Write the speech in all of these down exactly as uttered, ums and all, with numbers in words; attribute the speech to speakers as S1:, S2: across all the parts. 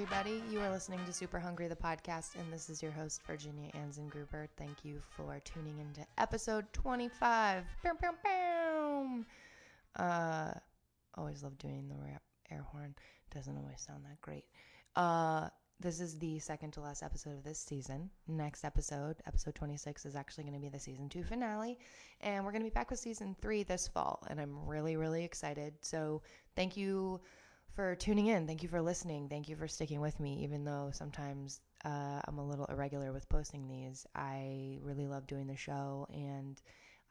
S1: everybody. You are listening to Super Hungry, the podcast, and this is your host, Virginia Anzengruber. Thank you for tuning into episode twenty-five. Bow, bow, bow. Uh, always love doing the rap air horn. Doesn't always sound that great. Uh, this is the second to last episode of this season. Next episode, episode twenty-six, is actually going to be the season two finale, and we're going to be back with season three this fall, and I'm really, really excited. So thank you for tuning in. Thank you for listening. Thank you for sticking with me, even though sometimes uh, I'm a little irregular with posting these. I really love doing the show, and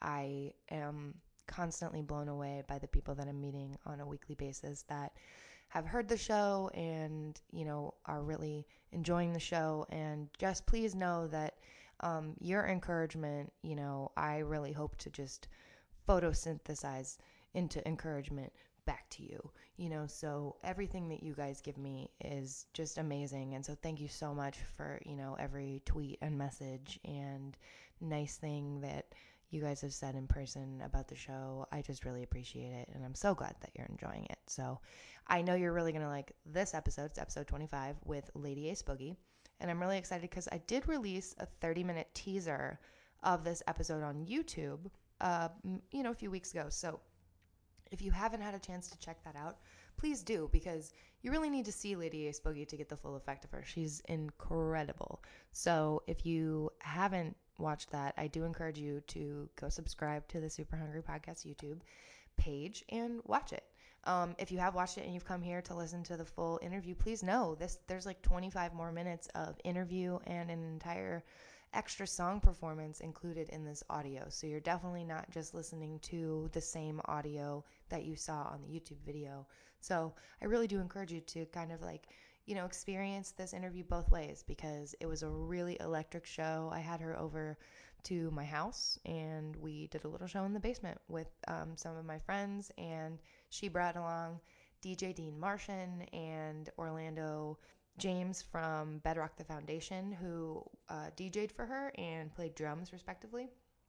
S1: I am constantly blown away by the people that I'm meeting on a weekly basis that have heard the show and, you know, are really enjoying the show. And just please know that um, your encouragement, you know, I really hope to just photosynthesize into encouragement back to you, you know, so everything that you guys give me is just amazing. And so thank you so much for, you know, every tweet and message and nice thing that you guys have said in person about the show. I just really appreciate it, and I'm so glad that you're enjoying it. So I know you're really going to like this episode. It's episode twenty-five with Lady Ace Boogie, and I'm really excited because I did release a thirty minute teaser of this episode on YouTube, uh, you know, a few weeks ago. So if you haven't had a chance to check that out, please do, because you really need to see Lady Ace Boogie to get the full effect of her. She's incredible. So if you haven't watched that, I do encourage you to go subscribe to the Super Hungry Podcast YouTube page and watch it. Um, if you have watched it and you've come here to listen to the full interview, please know this. There's like twenty-five more minutes of interview and an entire extra song performance included in this audio. So you're definitely not just listening to the same audio that you saw on the YouTube video. So I really do encourage you to kind of like, you know, experience this interview both ways, because it was a really electric show. I had her over to my house and we did a little show in the basement with um, some of my friends, and she brought along D J Dean Martian and Orlando James from Bedrock the Foundation, who uh, D J'd for her and played drums respectively.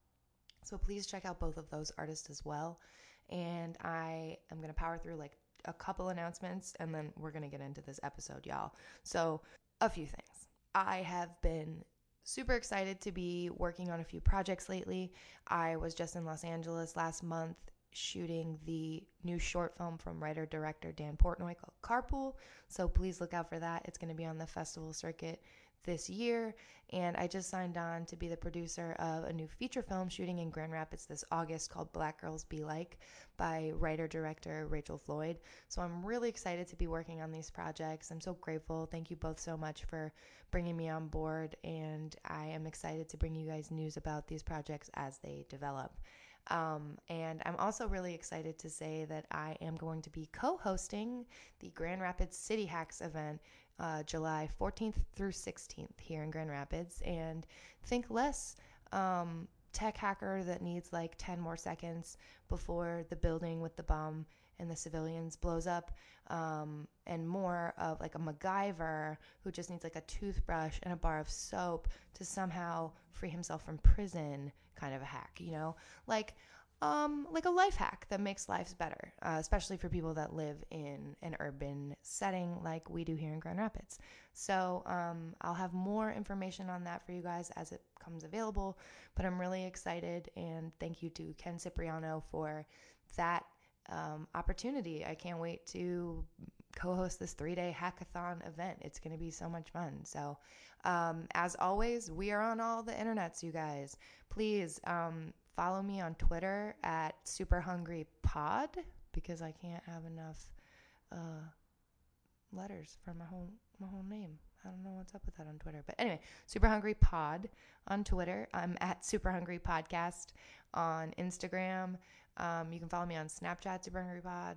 S1: So please check out both of those artists as well. And I am going to power through like a couple announcements, and then we're going to get into this episode, y'all. So a few things. I have been super excited to be working on a few projects lately. I was just in Los Angeles last month shooting the new short film from writer-director Dan Portnoy called Carpool. So please look out for that. It's going to be on the festival circuit this year. And I just signed on to be the producer of a new feature film shooting in Grand Rapids this August called Black Girls Be Like by writer-director Rachel Floyd. So I'm really excited to be working on these projects. I'm so grateful. Thank you both so much for bringing me on board. And I am excited to bring you guys news about these projects as they develop. Um, and I'm also really excited to say that I am going to be co-hosting the Grand Rapids City Hacks event uh, July fourteenth through sixteenth here in Grand Rapids. And think less um, tech hacker that needs like ten more seconds before the building with the bomb and the civilians blows up, um, and more of like a MacGyver who just needs like a toothbrush and a bar of soap to somehow free himself from prison, kind of a hack, you know, like um, like a life hack that makes lives better, uh, especially for people that live in an urban setting like we do here in Grand Rapids. So um, I'll have more information on that for you guys as it comes available, but I'm really excited, and thank you to Ken Cipriano for that Um, opportunity. I can't wait to co-host this three-day hackathon event. It's going to be so much fun. So um, as always, we are on all the internets, you guys. Please um, follow me on Twitter at Super Hungry Pod, because I can't have enough uh, letters for my whole my whole name. I don't know what's up with that on Twitter. But anyway, Super Hungry Pod on Twitter. I'm at Super Hungry Podcast on Instagram. Um, you can follow me on Snapchat, Super Hungry Pod,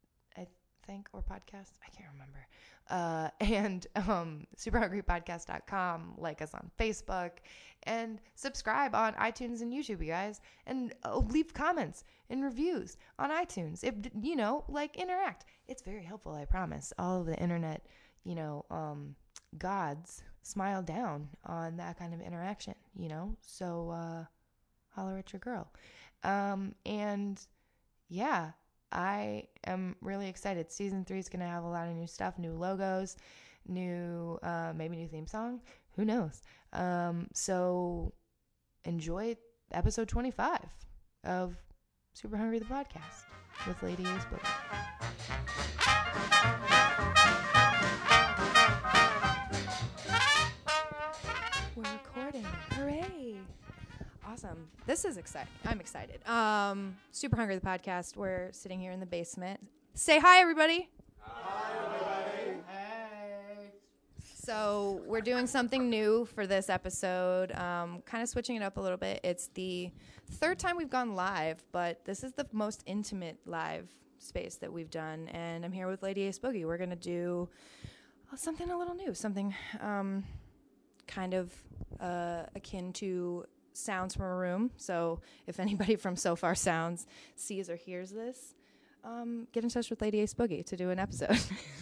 S1: I think, or podcast. I can't remember. Uh, and um, super hungry podcast dot com. Like us on Facebook, and subscribe on iTunes and YouTube, you guys. And uh, leave comments and reviews on iTunes. If, you know, like interact. It's very helpful, I promise. All of the internet, you know, um, gods smile down on that kind of interaction, you know. So uh, holler at your girl. Um, and yeah, I am really excited. Season three is going to have a lot of new stuff, new logos, new, uh, maybe new theme song. Who knows? Um, so enjoy episode twenty-five of Super Hungry the podcast with Lady Ace Boogie. We're recording. Hooray! Awesome. This is exciting. I'm excited. Um, Super Hungry the podcast. We're sitting here in the basement. Say hi, everybody.
S2: Hi, everybody.
S1: Hey. So we're doing something new for this episode. Um, kind of switching it up a little bit. It's the third time we've gone live, but this is the most intimate live space that we've done. And I'm here with Lady Ace Boogie. We're gonna do something a little new, something um, kind of uh, akin to sounds from a room. So if anybody from So Far Sounds sees or hears this, um, get in touch with Lady Ace Boogie to do an episode.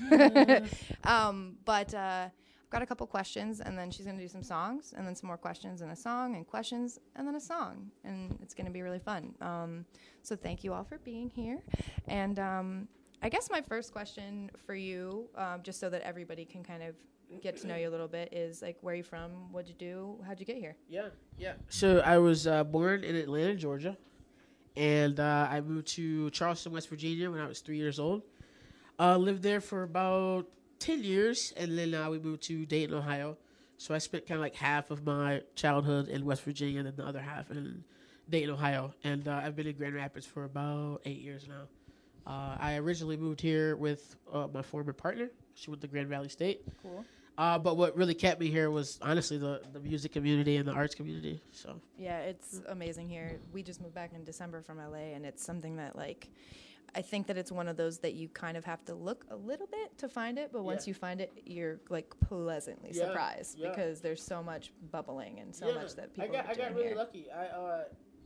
S1: um, but uh, I've got a couple questions, and then she's going to do some songs, and then some more questions and a song, and questions, and then a song. And it's going to be really fun. Um, so thank you all for being here. And um, I guess my first question for you, um, just so that everybody can kind of get to know you a little bit, is like, where are you from? What'd you do? How'd you get here?
S2: Yeah, yeah. So I was uh, born in Atlanta, Georgia, and uh, I moved to Charleston, West Virginia when I was three years old. Uh, lived there for about ten years, and then uh, we moved to Dayton, Ohio. So I spent kind of like half of my childhood in West Virginia and then the other half in Dayton, Ohio. And uh, I've been in Grand Rapids for about eight years now. Uh, I originally moved here with uh, my former partner. She went to Grand Valley State.
S1: Cool.
S2: Uh, but what really kept me here was honestly the, the music community and the arts community. So
S1: yeah, it's amazing here. We just moved back in December from L A, and it's something that, like, I think that it's one of those that you kind of have to look a little bit to find it, but once
S2: yeah.
S1: you find it, you're like pleasantly
S2: yeah,
S1: surprised
S2: yeah.
S1: because there's so much bubbling and so
S2: yeah.
S1: much that people
S2: I got,
S1: are doing
S2: I got really
S1: here.
S2: lucky. I uh,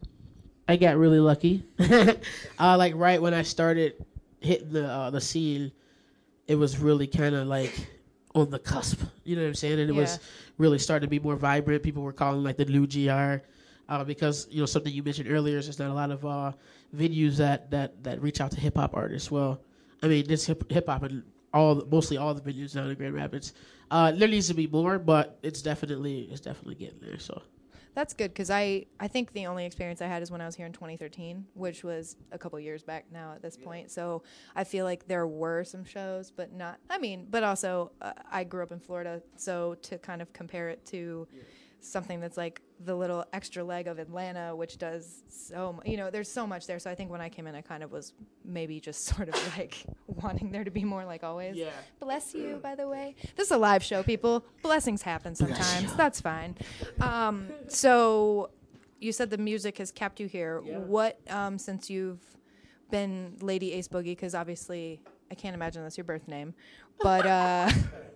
S2: I got really lucky. uh, like right when I started hitting the uh, the scene, it was really kind of like on the cusp, you know what I'm saying? And it
S1: yeah.
S2: was really starting to be more vibrant. People were calling like the new G R, uh, because, you know, something you mentioned earlier is there's not a lot of uh, venues that, that, that reach out to hip hop artists. Well, I mean, this hip hip hop and all the, mostly all the venues down in Grand Rapids. Uh, there needs to be more, but it's definitely it's definitely getting there. So.
S1: That's good, because I, I think the only experience I had is when I was here in twenty thirteen, which was a couple years back now at this yeah. point. So I feel like there were some shows, but not, I mean, but also uh, I grew up in Florida, so to kind of compare it to yeah. something that's like the little extra leg of Atlanta, which does so much, you know, there's so much there. So I think when I came in, I kind of was maybe just sort of like wanting there to be more like always.
S2: Yeah.
S1: Bless you, by the way. This is a live show, people. Blessings happen sometimes. That's fine. Um, so you said the music has kept you here. Yeah. What, um, since you've been Lady Ace Boogie, because obviously I can't imagine that's your birth name, but, uh,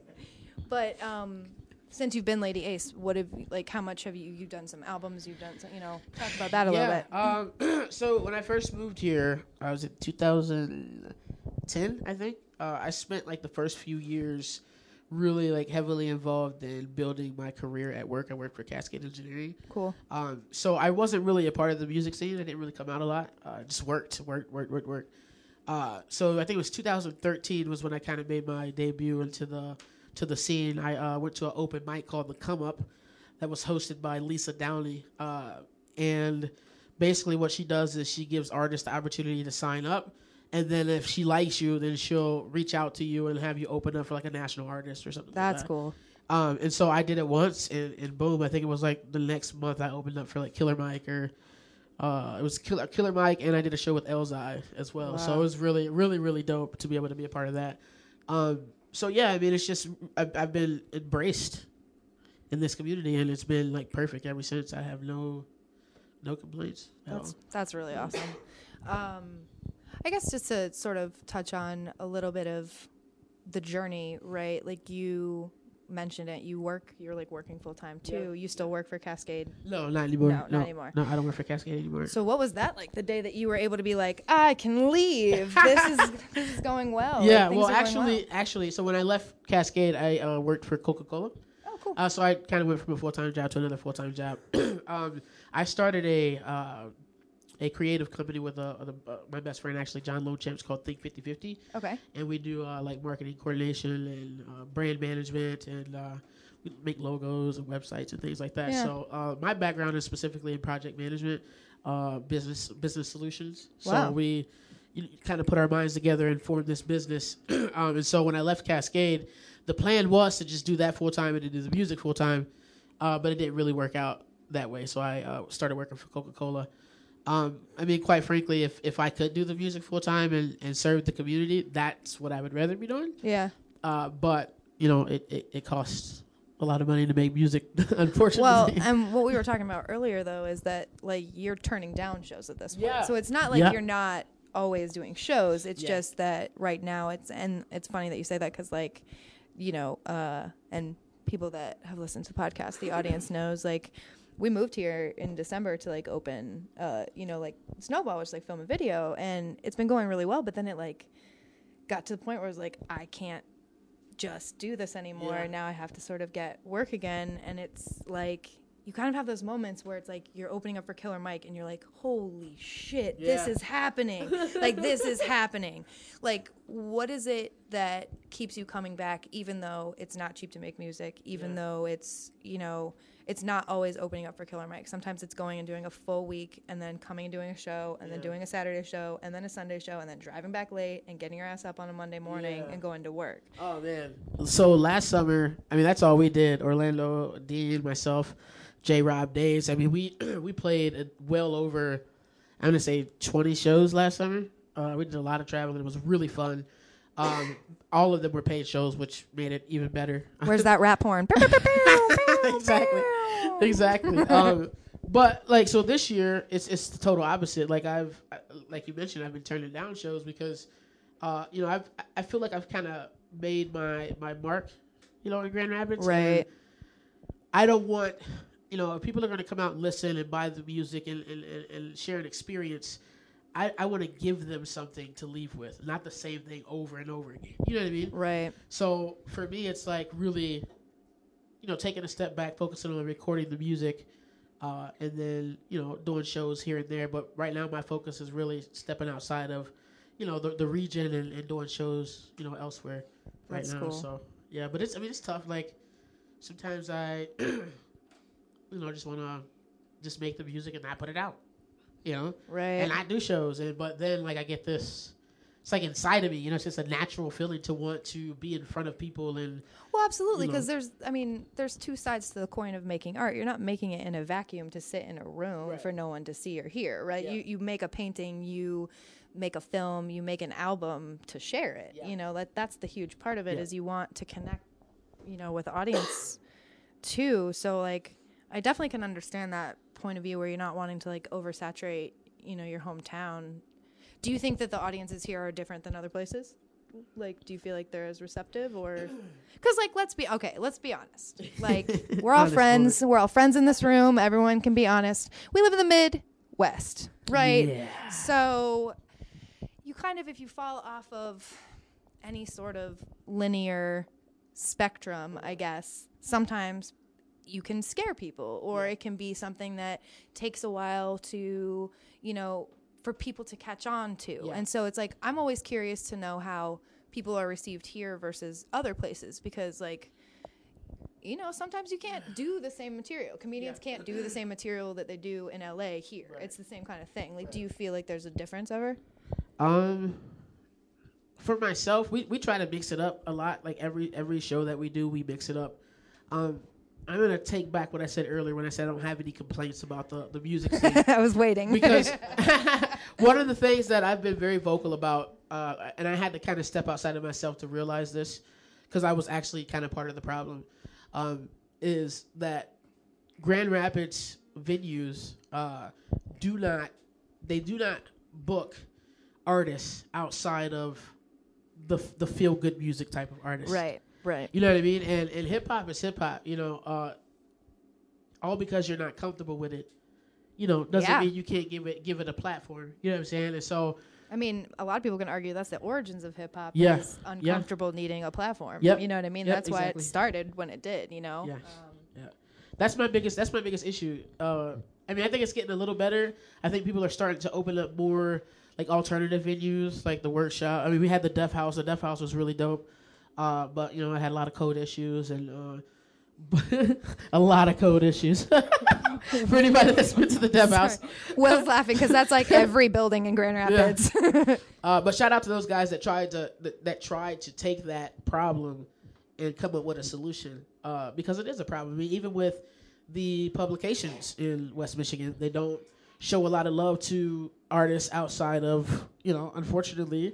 S1: but, um, since you've been Lady Ace, what have like? How much have you? You've done some albums. You've done some, you know. Talk about that a
S2: yeah,
S1: little
S2: bit. Um, so when I first moved here, I was in two thousand ten, I think. Uh, I spent like the first few years really like heavily involved in building my career at work. I worked for Cascade Engineering.
S1: Cool.
S2: Um, so I wasn't really a part of the music scene. I didn't really come out a lot. I uh, just worked, worked, worked, worked, worked. Uh, so I think it was two thousand thirteen was when I kind of made my debut into the to the scene. I uh, went to an open mic called The Come Up that was hosted by Lisa Downey. Uh, and basically what she does is she gives artists the opportunity to sign up. And then if she likes you, then she'll reach out to you and have you open up for like a national artist or something.
S1: That's
S2: like that.
S1: cool.
S2: Um, and so I did it once, and, and boom, I think it was like the next month I opened up for like Killer Mike or uh, it was Killer, Killer Mike, and I did a show with Elzai as well. Wow. So it was really, really, really dope to be able to be a part of that. Um, so yeah, I mean, it's just I've, I've been embraced in this community, and it's been like perfect ever since. I have no no complaints at
S1: That's
S2: all.
S1: that's really awesome. Um, I guess just to sort of touch on a little bit of the journey, right? Like you mentioned it, you work, you're like working full time too. Yeah. You still work for Cascade?
S2: No, not anymore.
S1: No,
S2: no,
S1: not anymore.
S2: No, I don't work for Cascade anymore.
S1: So what was that like? The day that you were able to be like, I can leave. This is this is going well.
S2: Yeah,
S1: like,
S2: well, actually,
S1: well.
S2: actually, so when I left Cascade, I uh, worked for Coca-Cola.
S1: Oh, cool.
S2: Uh, so I kind of went from a full time job to another full time job. um, I started a uh, a creative company with uh, uh, my best friend, actually, John Longchamp. It's called Think fifty fifty.
S3: Okay.
S2: And we do uh, like marketing coordination and uh, brand management, and uh, we make logos and websites and things like that.
S3: Yeah.
S2: So uh, my background is specifically in project management, uh, business business solutions.
S3: Wow.
S2: So we you kind of put our minds together and formed this business. um, and so when I left Cascade, the plan was to just do that full time and to do the music full time, uh, but it didn't really work out that way. So I uh, started working for Coca-Cola. Um, I mean, quite frankly, if, if I could do the music full time and, and serve the community, that's what I would rather be doing.
S3: Yeah.
S2: Uh, but, you know, it, it, it costs a lot of money to make music, unfortunately.
S3: Well, and what we were talking about earlier, though, is that, like, you're turning down shows at this point.
S2: Yeah.
S3: So it's not like
S2: Yeah.
S3: you're not always doing shows. It's
S2: Yeah.
S3: just that right now it's, and it's funny that you say that because, like, you know, uh, and people that have listened to the podcast, the audience knows, like, we moved here in December to, like, open, uh, you know, like, Snowball, which is, like, film and video, and it's been going really well, but then it, like, got to the point where it was like, I can't just do this anymore.
S2: Yeah.
S3: Now I have to sort of get work again, and it's, like, you kind of have those moments where it's like you're opening up for Killer Mike and you're like, holy shit,
S2: Yeah.
S3: this is happening. Like, this is happening. Like, what is it that keeps you coming back, even though it's not cheap to make music, even
S2: Yeah.
S3: though it's, you know, it's not always opening up for Killer Mike. Sometimes it's going and doing a full week and then coming and doing a show and then
S2: Yeah.
S3: doing a Saturday show and then a Sunday show and then driving back late and getting your ass up on a Monday morning
S2: Yeah.
S3: and going to work.
S2: Oh, man. So last summer, I mean, that's all we did. Orlando, Dean, myself, J. Rob, Days. I mean, we we played uh, well over, I'm going to say, twenty shows last summer. Uh, we did a lot of traveling. It was really fun. Um, all of them were paid shows, which made it even better.
S3: Where's that rap horn?
S2: Exactly. Exactly. Um, but like, so this year it's it's the total opposite. Like I've, like you mentioned, I've been turning down shows because, uh, you know, I've I feel like I've kind of made my my mark, you know, in Grand Rapids.
S3: Right.
S2: And I don't want, you know, if people are going to come out and listen and buy the music and and, and, and share an experience, I, I want to give them something to leave with, not the same thing over and over again. You know what I mean?
S3: Right.
S2: So for me, it's like really, you know, taking a step back, focusing on recording the music, uh, and then, you know, doing shows here and there. But right now my focus is really stepping outside of, you know, the, the region and, and doing shows, you know, elsewhere right
S3: That's
S2: now.
S3: cool.
S2: So, yeah, but it's, I mean, it's tough. Like, sometimes I, you know, just want to just make the music and not put it out, you know?
S3: Right.
S2: And I do shows, and but then, like, I get this, it's like inside of me, you know, it's just a natural feeling to want to be in front of people and,
S3: Well, absolutely,
S2: you know.
S3: because there's, I mean, there's two sides to the coin of making art. You're not making it in a vacuum to sit in a room
S2: Right.
S3: for no one to see or hear, right?
S2: Yeah.
S3: You you make a painting, you make a film, you make an album to share it.
S2: Yeah.
S3: You know, that that's the huge part of it
S2: Yeah.
S3: is you want to connect, you know, with the audience too. So, like, I definitely can understand that point of view where you're not wanting to, like, oversaturate, you know, your hometown. Do you think that the audiences here are different than other places? Like, do you feel like they're as receptive, or because, like, let's be okay, let's be honest. Like, we're all
S2: Honest
S3: friends. We're all friends in this room. Everyone can be honest. We live in the Midwest, right?
S2: Yeah.
S3: So you kind of, if you fall off of any sort of linear spectrum, I guess, sometimes you can scare people, or
S2: Yeah.
S3: it can be something that takes a while to, you know, for people to catch on to.
S2: Yeah.
S3: And so it's like, I'm always curious to know how people are received here versus other places, because, like, you know, sometimes you can't do the same material. Comedians
S2: Yeah.
S3: can't do the same material that they do in L A here.
S2: Right.
S3: It's the same kind of thing. Like, do you feel like there's a difference ever?
S2: Um, for myself, we, we try to mix it up a lot. Like every every show that we do, we mix it up. Um, I'm gonna take back what I said earlier when I said I don't have any complaints about the the music scene.
S3: I was waiting.
S2: Because one of the things that I've been very vocal about, uh, and I had to kind of step outside of myself to realize this, because I was actually kind of part of the problem, um, is that Grand Rapids venues uh, do not, they do not book artists outside of the the feel good music type of artists.
S3: Right, right.
S2: You know what I mean? And and hip hop is hip hop. You know, uh, all because you're not comfortable with it, you know, doesn't
S3: Yeah.
S2: mean you can't give it give it a platform. You know what I'm saying? And so,
S3: I mean, a lot of people can argue that's the origins of hip hop.
S2: Yeah,
S3: Is uncomfortable needing a platform.
S2: Yep.
S3: You know what I mean?
S2: Yep,
S3: That's why
S2: exactly.
S3: it started when it did. You know.
S2: Yeah.
S3: Um,
S2: yeah, that's my biggest. That's my biggest issue. Uh, I mean, I think it's getting a little better. I think people are starting to open up more like alternative venues, like the workshop. I mean, we had the Deaf House. The Deaf House was really dope, uh, but you know, it had a lot of code issues and uh, a lot of code issues. For anybody that's been to the Deaf House,
S3: Will's laughing because that's like every building in Grand Rapids.
S2: Yeah. uh, but shout out to those guys that tried to that, that tried to take that problem and come up with a solution, uh, because it is a problem. I mean, even with the publications in West Michigan, they don't show a lot of love to artists outside of, you know, unfortunately.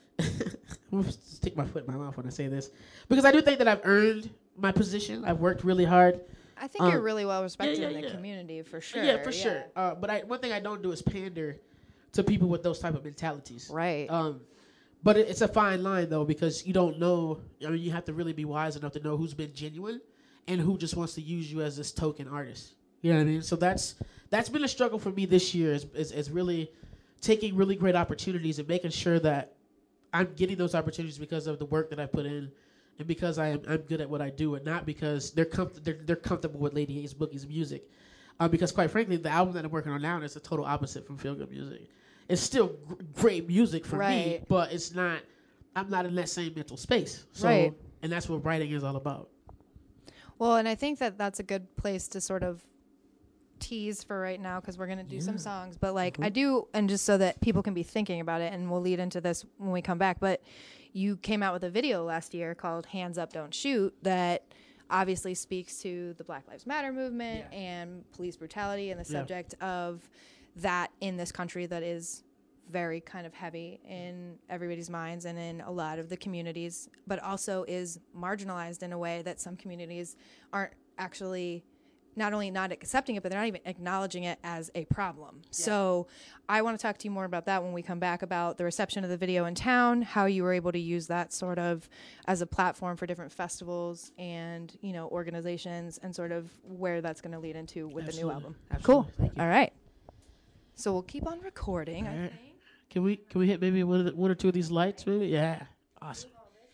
S2: I'm gonna stick my foot in my mouth when I say this, because I do think that I've earned my position. I've worked really hard.
S3: I think
S2: um,
S3: you're really well respected
S2: yeah, yeah,
S3: in the
S2: yeah.
S3: community for sure.
S2: Yeah, for sure. Uh, but I, one thing I don't do is pander to people with those type of mentalities.
S3: Right.
S2: Um, but it, it's a fine line, though, because you don't know. I mean, you have to really be wise enough to know who's been genuine and who just wants to use you as this token artist. You know what I mean? So that's that's been a struggle for me this year, is, is, is really taking really great opportunities and making sure that I'm getting those opportunities because of the work that I put in and because I am I'm good at what I do, and not because they're comf- they're, they're comfortable with Lady Ace Boogie's music. Um, because quite frankly, the album that I'm working on now is a total opposite from Feel Good Music. It's still gr- great music for me,
S3: Right.
S2: but it's not. I'm not in that same mental space. So,
S3: Right.
S2: and that's what writing is all about.
S3: Well, and I think that that's a good place to sort of tease for right now, because we're going to do
S2: Yeah.
S3: some songs. But like
S2: Mhm.
S3: I do, and just so that people can be thinking about it, and we'll lead into this when we come back. But you came out with a video last year called Hands Up, Don't Shoot that obviously speaks to the Black Lives Matter movement
S2: Yeah.
S3: and police brutality and the
S2: Yeah.
S3: subject of that in this country that is very kind of heavy in everybody's minds and in a lot of the communities, but also is marginalized in a way that some communities aren't actually not only not accepting it, but they're not even acknowledging it as a problem. Yeah. So I want to talk to you more about that when we come back, about the reception of the video in town, how you were able to use that sort of as a platform for different festivals and, you know, organizations, and sort of where that's going to lead into with
S2: Absolutely.
S3: the new album.
S2: Absolutely.
S3: Cool.
S2: Thank you.
S3: All right. So we'll keep on recording,
S2: All
S3: I
S2: right.
S3: think.
S2: Can we can we hit maybe one, of the, one or two of these lights, maybe? Yeah. Awesome.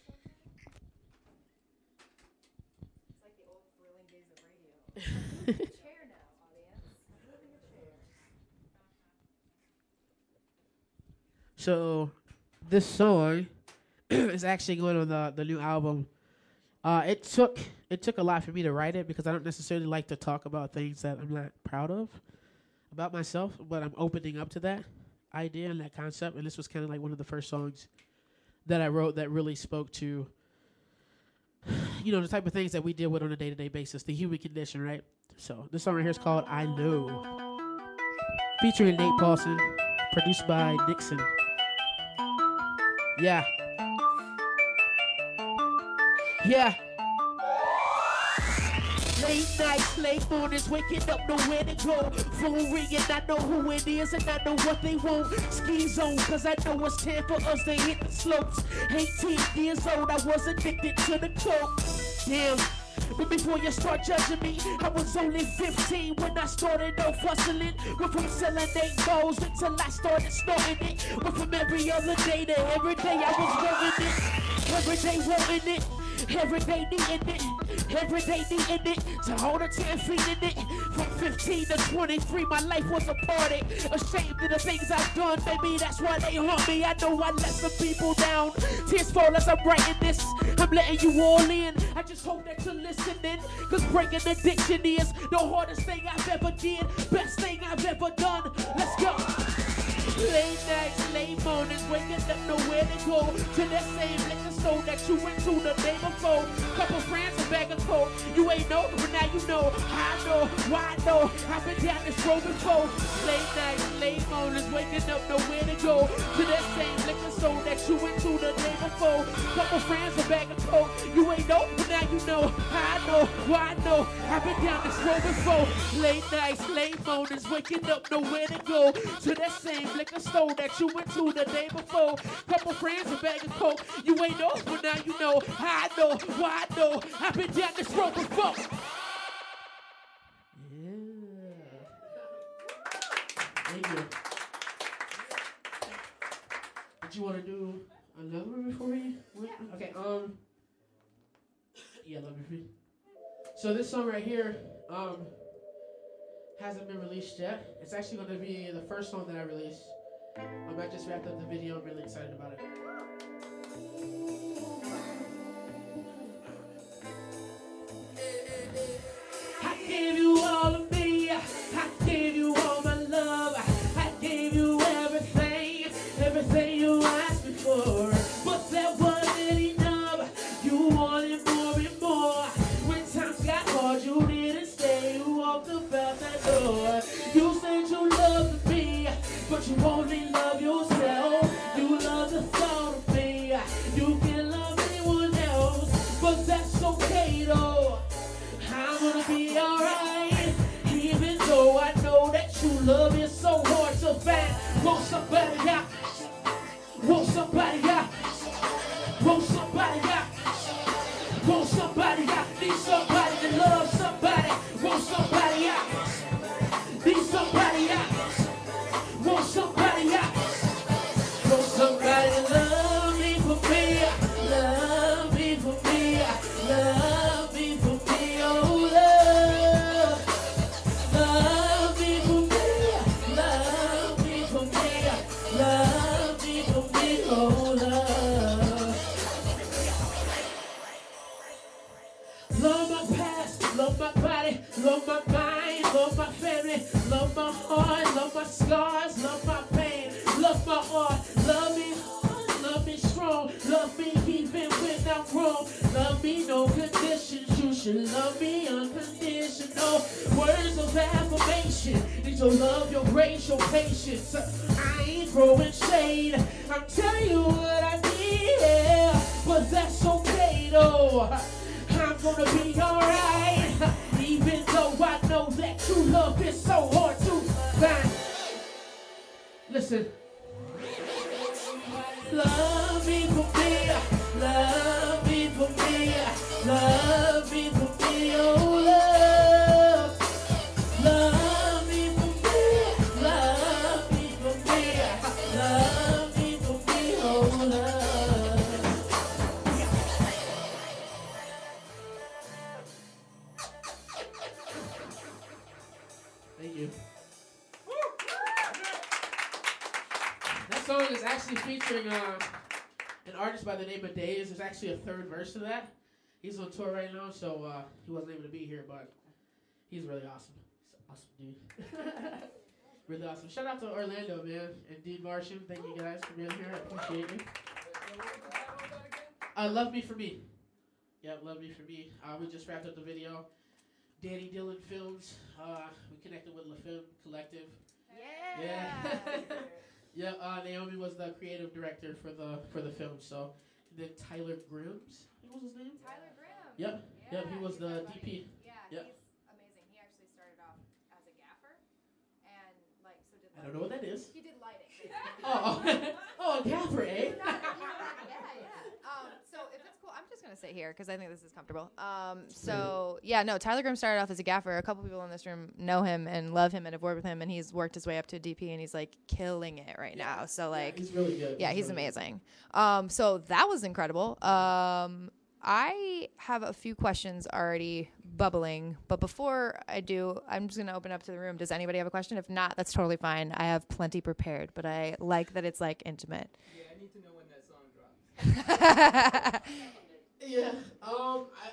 S3: It's like the old thrilling days of radio. Chair now, audience. I'm moving a chair.
S2: So this song is actually going on the the new album. Uh, it took it took a lot for me to write it, because I don't necessarily like to talk about things that I'm not proud of about myself, but I'm opening up to that idea and that concept. And this was kind of like one of the first songs that I wrote that really spoke to, you know, the type of things that we deal with on a day-to-day basis, the human condition, right? So this song right here is called I Know, featuring Nate Paulson, produced by Nixon. Yeah. Yeah. Late nights, late mornings, waking up, nowhere to go. Phone ringing, I know who it is and I know what they want. Ski zone, cause I know it's time for us to hit the slopes. eighteen years old, I was addicted to the coke. Damn. But before you start judging me, I was only fifteen when I started off hustling. Went from selling eight balls until I started snorting it. Went from every other day to every day I was wearing it. Every day wanting it. Every day needing it, every day needing it, to all the time feeding it. From fifteen to twenty-three, my life was a party. Ashamed of the things I've done, baby, that's why they haunt me. I know I let some people down. Tears fall as I'm writing this. I'm letting you all in. I just hope that you're listening, cause breaking addiction is the hardest thing I've ever did, best thing I've ever done. Let's go. Late nights, late mornings, waking up, nowhere to go. To that same liquor store that you went to the day before. Couple friends, a bag of coke. You ain't know, but now you know. I know, why I know. I've been down this road before. Late nights, late mornings, waking up, nowhere to go. To that same liquor store that you went to the day before. Couple friends, a bag of coke. You ain't know, but now you know. I know, why I know. I've been down this road before. Late nights, late mornings, waking up, nowhere to go. To that same liquor store that you went to the day before. Couple friends, a bag of coke. You ain't know, but now you know. I know, why I know. I've been down this road before. Yeah. Thank you. Did you want to do another one before we went? Okay, um. Yeah, love you. So this song right here, Um, hasn't been released yet. It's actually going to be the first song that I release. Um, I just wrapped up the video. I'm really excited about it. I gave you all of me. I gave you all my love. I gave you everything, everything you asked me for. But that wasn't enough. You wanted more and more. When times got hard, you didn't stay. You walked up out that door. You said you loved me, but you only love yourself. You love the thought of me. You can love anyone else, but that's okay though. I'm gonna be alright, even though I know that you love is so hard to find. Want somebody out? Want somebody out? Want somebody out? Want somebody out? Need somebody to love somebody. Want somebody out? Need somebody out? Want somebody out? Want somebody to love me for me? Love me for me? Love me for me? Oh, love. Love me for me. Love me for me. Love me for me. Oh, love. Love my past, love my body, love my mind, love my family, love my heart, love my scars, love my pain, love my heart, love me hard, love me strong, love me even when I'm wrong, love me no conditions, you should love me unconditional, words of affirmation, need your love, your grace, your patience, I ain't throwing shade, I'm telling you what I need, yeah, but that's okay though. I'm gonna be alright, even though I know that true love is so hard to find. Listen. Love me for me, love me for me, love me for me, oh love. Love me for me, love me for me, love me for me, oh love. Thank you. That song is actually featuring uh, an artist by the name of Days. There's actually a third verse to that. He's on tour right now, so uh, he wasn't able to be here, but he's really awesome. He's an awesome dude. Really awesome. Shout out to Orlando, man, and Dean Martian. Thank you guys for being here. I appreciate you. Uh, Love Me For Me. Yeah, Love Me For Me. Uh, we just wrapped up the video. Danny Dillon Films. Uh, we connected with La Film Collective.
S3: Yeah.
S2: Yeah. Yeah, uh, Naomi was the creative director for the for the film. So, and then Tyler Grims, what was his name?
S3: Tyler Grimm.
S2: Yep,
S3: Yeah,
S2: yep, he was the D P.
S3: Yeah,
S2: Yep.
S3: he's amazing. He actually started off as a gaffer, and like so did.
S2: I don't know what that is.
S3: He did lighting.
S2: Oh, oh, a gaffer, eh?
S3: yeah, yeah. Um, so if it's cool, I'm just gonna sit here because I think this is comfortable. Um, so yeah, no, Tyler Grimm started off as a gaffer. A couple people in this room know him and love him and have worked with him, and he's worked his way up to a D P, and he's like killing it right
S2: Yeah.
S3: now. So like,
S2: Yeah, he's really good.
S3: yeah, he's
S2: really
S3: amazing. Um, so that was incredible. Um, I have a few questions already bubbling, but before I do, I'm just going to open up to the room. Does anybody have a question? If not, that's totally fine. I have plenty prepared, but I like that it's like intimate.
S4: Yeah, I need to know when that song drops.
S2: good. Yeah. Um. I,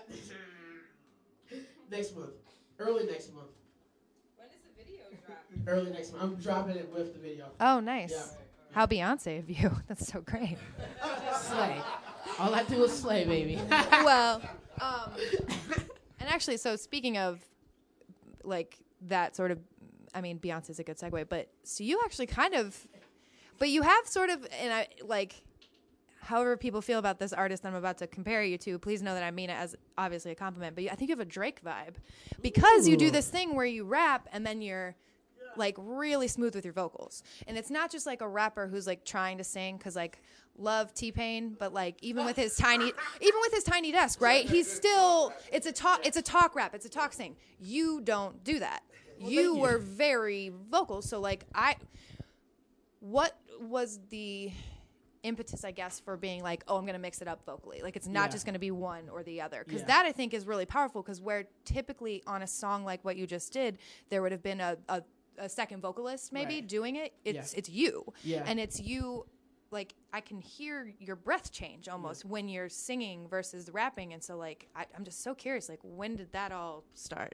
S2: next month, early next month,
S4: When does the video drop?
S2: early next month. I'm dropping it with the video.
S3: Oh, nice.
S2: Yeah.
S3: How Beyonce of you. That's so great.
S2: Slay. All I do is slay, baby.
S3: Well, um, and actually, so speaking of like that sort of, I mean, Beyonce's a good segue, but so you actually kind of, but you have sort of, and I like, however people feel about this artist I'm about to compare you to, please know that I mean it as obviously a compliment, but you, I think you have a Drake vibe because you do
S2: Ooh.
S3: this thing where you rap and then you're like really smooth with your vocals. And it's not just like a rapper who's like trying to sing because like love T-Pain, but like even with his tiny, even with his tiny desk, right? He's still, it's a talk, it's a talk rap. It's a talk sing. You don't do that.
S2: Well,
S3: you
S2: thank you.
S3: were very vocal. So like I, what was the, impetus, I guess, for being like, oh, I'm going to mix it up vocally. Like, it's not
S2: Yeah.
S3: just going to be one or the other. Because
S2: Yeah.
S3: that, I think, is really powerful. Because where typically on a song like what you just did, there would have been a, a, a second vocalist maybe
S2: Right.
S3: doing it. It's
S2: Yeah.
S3: it's you.
S2: Yeah.
S3: And it's you, like, I can hear your breath change almost when you're singing versus the rapping. And so, like, I, I'm just so curious, like, when did that all start?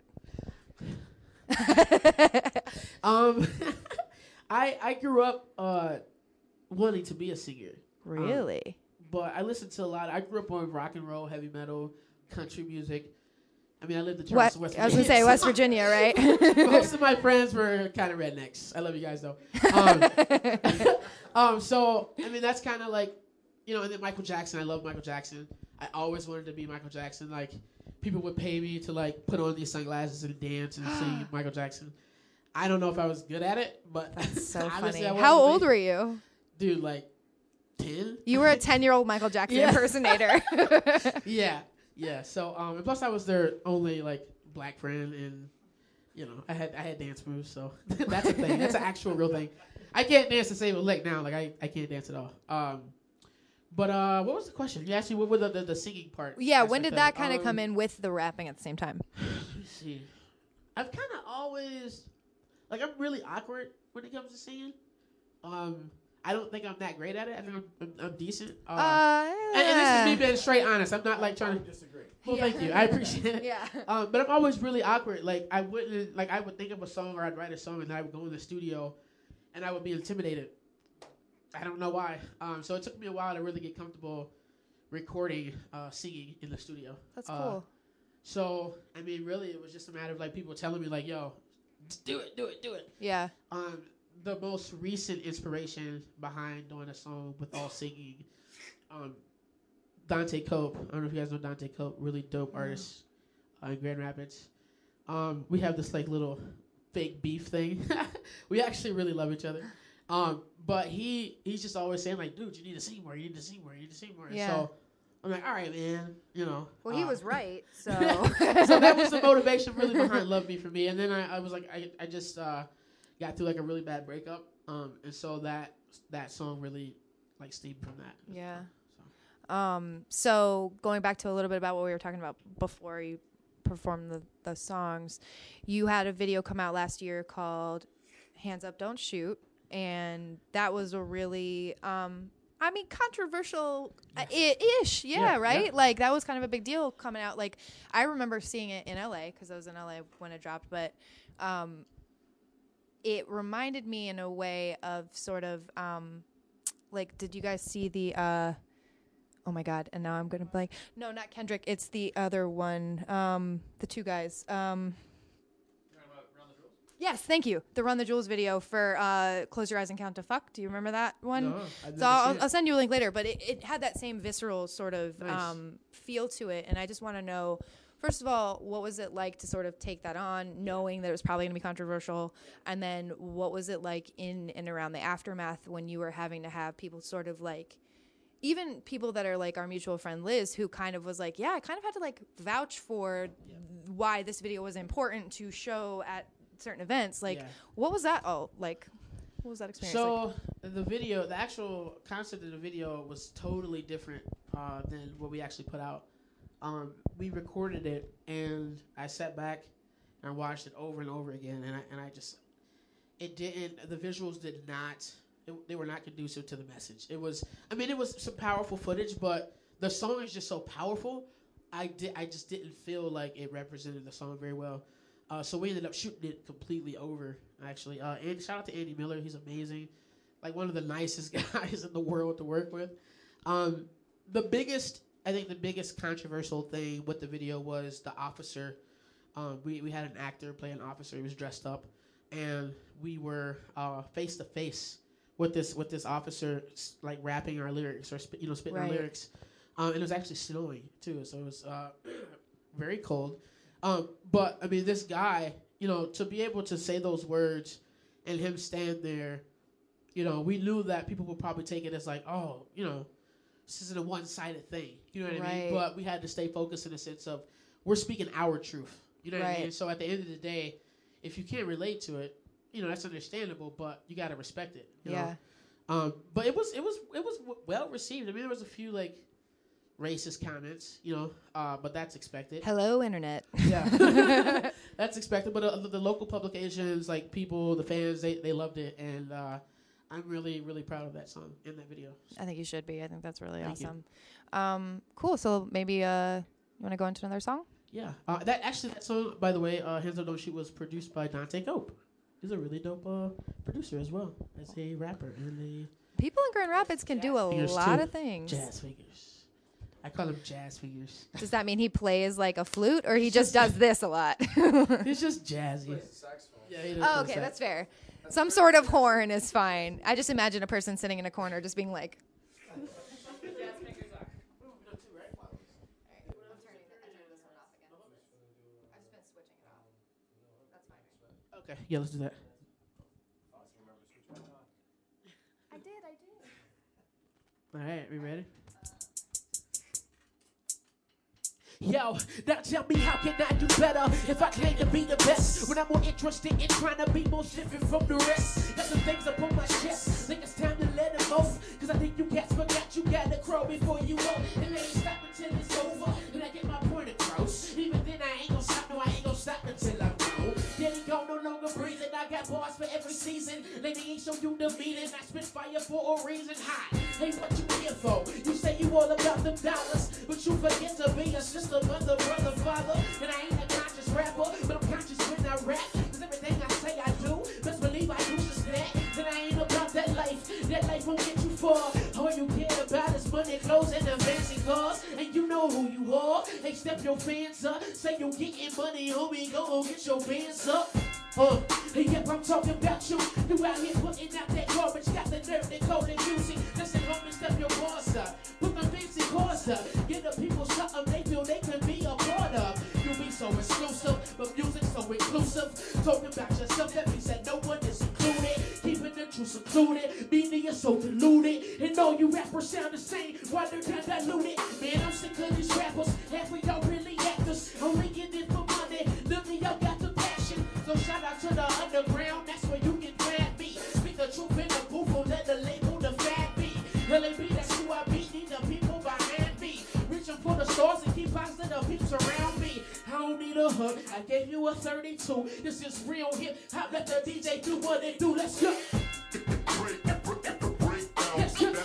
S2: Um, I I grew up uh, wanting to be a singer.
S3: Really?
S2: But I listened to a lot. I grew up on rock and roll, heavy metal, country music. I mean, I lived in
S3: What?
S2: Charleston, West
S3: I was going to say
S2: Virginia,
S3: West
S2: so
S3: Virginia, right?
S2: most of my friends were kind of rednecks. I love you guys, though. Um, um, so, I mean, that's kind of like, you know, and then Michael Jackson. I love Michael Jackson. I always wanted to be Michael Jackson. Like, people would pay me to, like, put on these sunglasses and dance and sing Michael Jackson. I don't know if I was good at it, but
S3: That's so
S2: obviously
S3: funny.
S2: I
S3: How
S2: wasn't.
S3: old were you?
S2: Dude, like, ten?
S3: You were a ten-year-old Michael Jackson
S2: Yeah.
S3: impersonator.
S2: Yeah, yeah. So, um, and plus I was their only like black friend, and you know, I had I had dance moves, so that's a thing. That's an actual real thing. I can't dance to save a lick now. Like I, I can't dance at all. Um, but uh, what was the question? You asked me what was the, the the singing part?
S3: Yeah, when
S2: aspect
S3: did
S2: of
S3: that
S2: it.
S3: kind of
S2: Um,
S3: come in with the rapping at the same time?
S2: Let me see. I've kind of always like I'm really awkward when it comes to singing. Um, I don't think I'm that great at it. I think I'm, I'm, I'm decent. Uh,
S3: Uh,
S2: and, and this is me being straight honest. I'm not like trying to.
S5: disagree.
S2: Well, thank you. I appreciate it.
S3: Yeah.
S2: Um, but I'm always really awkward. Like I wouldn't like I would think of a song or I'd write a song and then I would go in the studio, and I would be intimidated. I don't know why. Um, so it took me a while to really get comfortable recording, uh, singing in the studio.
S3: That's
S2: Uh,
S3: cool.
S2: So I mean, really, it was just a matter of like people telling me like, "Yo, just do it, do it, do it."
S3: Yeah.
S2: Um, the most recent inspiration behind doing a song with all singing, um, Dante Cope. I don't know if you guys know Dante Cope, really dope artist uh, in Grand Rapids. Um, we have this like little fake beef thing. We actually really love each other. Um, but he he's just always saying like, dude, you need to sing more. You need to sing more. You need to sing more.
S3: Yeah.
S2: So I'm like, all right, man. You know.
S3: Well, he
S2: uh,
S3: was right. So.
S2: so that was the motivation really behind Love Me for me. And then I, I was like, I, I just uh, got through like a really bad breakup. Um, and so that that song really like steamed from that.
S3: Yeah.
S2: So.
S3: Um, so going back to a little bit about what we were talking about before you performed the, the songs, you had a video come out last year called Hands Up, Don't Shoot. And that was a really, um, I mean, controversial uh, i- ish. Yeah,
S2: Yeah,
S3: right?
S2: yeah.
S3: Like that was kind of a big deal coming out. Like I remember seeing it in L A because I was in L A when it dropped, but, um, it reminded me in a way of sort of, um, like, did you guys see the, uh, oh my God, and now I'm going to blank. No, not Kendrick. It's the other one. Um, the two guys. Um, yes, thank you. The Run the Jewels video for uh, Close Your Eyes and Count to Fuck. Do you remember that one?
S2: No, I've
S3: So
S2: never
S3: I'll,
S2: seen it.
S3: I'll send you a link later, but it, it had that same visceral sort of
S2: Nice.
S3: um, feel to it. And I just want to know, first of all, what was it like to sort of take that on, knowing that it was probably going to be controversial? And then what was it like in and around the aftermath when you were having to have people sort of like, even people that are like our mutual friend Liz, who kind of was like, yeah, I kind of had to like vouch for why this video was important to show at certain events. Like,
S2: Yeah.
S3: what was that all like? What was that experience like?
S2: So the video, the actual concept of the video was totally different uh, than what we actually put out. Um, we recorded it, and I sat back and I watched it over and over again, and I and I just it didn't. The visuals did not. It, they were not conducive to the message. It was. I mean, it was some powerful footage, but the song is just so powerful. I did. I just didn't feel like it represented the song very well. Uh, so we ended up shooting it completely over, actually. Uh, and shout out to Andy Miller. He's amazing. Like one of the nicest guys in the world to work with. Um, the biggest, I think the biggest controversial thing with the video was the officer. Um, we, we had an actor play an officer. He was dressed up. And we were uh, face to face with this with this officer, s- like rapping our lyrics or sp- you know spitting
S3: Right.
S2: our lyrics. Um, and it was actually snowing too, so it was uh, very cold. Um, but I mean, this guy, you know, to be able to say those words and him stand there, you know, we knew that people would probably take it as like, oh, you know, this isn't a one-sided thing. You know what I mean?
S3: Right.
S2: But we had to stay focused in the sense of we're speaking our truth. You know what I
S3: Right.
S2: mean? So at the end of the day, if you can't relate to it, you know, that's understandable, but you got to respect it. You
S3: Yeah.
S2: Know? Um, but it was it was it was w- well received. I mean, there was a few like racist comments, you know, uh, but that's expected.
S3: Hello, internet.
S2: Yeah, that's expected. But uh, the, the local publications, like people, the fans, they, they loved it, and uh, I'm really really proud of that song and that video.
S3: I think you should be. I think that's really
S2: Thank you.
S3: awesome. Um, cool. So maybe uh, you want to go into another song?
S2: Yeah, uh, that actually that song, by the way, uh, Hands Up Don't Shoot, was produced by Dante Cope. He's a really dope uh, producer as well as a rapper and a
S3: People in Grand Rapids can do a
S2: fingers
S3: lot
S2: too.
S3: of things.
S2: jazz fingers. I call him jazz fingers.
S3: Does that mean he plays like a flute, or he just does this a lot?
S2: He's just jazzy.
S4: Saxophone.
S2: Yeah, he does
S3: Oh,
S2: play
S3: okay,
S2: sax.
S3: that's fair. Some sort of horn is fine. I just imagine a person sitting in a corner just being like.
S2: Okay, yeah, let's do that.
S3: I did, I did.
S2: All right, we ready? Yo, now tell me how can I do better if I claim to be the best when I'm more interested in trying to be more different from the rest. Got some things up on my chest, think it's time to let them go. Cause I think you cats forgot you gotta crow before you go. And they ain't stop until it's over, and I get my point across. Even then I ain't gonna stop, no I ain't gonna stop until I'm gone. Daddy go no longer breathing, I got bars for every season. Lady ain't show you the meaning, I spit fire for a reason. Hi, hey what you here for? You say you all about them dollars, but you forget to be a sister, mother, brother, father. And I ain't a conscious rapper, but I'm conscious when I rap. Cause everything I say I do, best believe I use this that. And I ain't about that life, that life won't get you far. All you care about is money, clothes, and the fancy cars. And you know who you are, hey step your fans up. Say you getting money, homie, go on get your bands up. Uh, hey, yep, I'm talking about you. You out here putting out that garbage, got the nerve to call it music. Listen, homie, step your bars up. Put the fancy cars up. Give the people something they feel they can be a part of. You be so exclusive, but music so inclusive. Talking about yourself, that means that no one is included. Keeping the truth secluded, media so diluted. And all you rappers sound the same, why they're kind diluted. Man, I'm sick of these rappers, half of y'all really actors. Only in it for money, none of y'all got the passion. So shout out to the underground, that's where you can find me. Speak the truth in the booth, or let the label the fat be. L A B, that's who I be, need the people behind me. Reaching for the stars and keep positive peeps around me. I don't need a hug, I gave you a thirty-two. This is real hip, I let the D J do what it do, let's go. Let's go.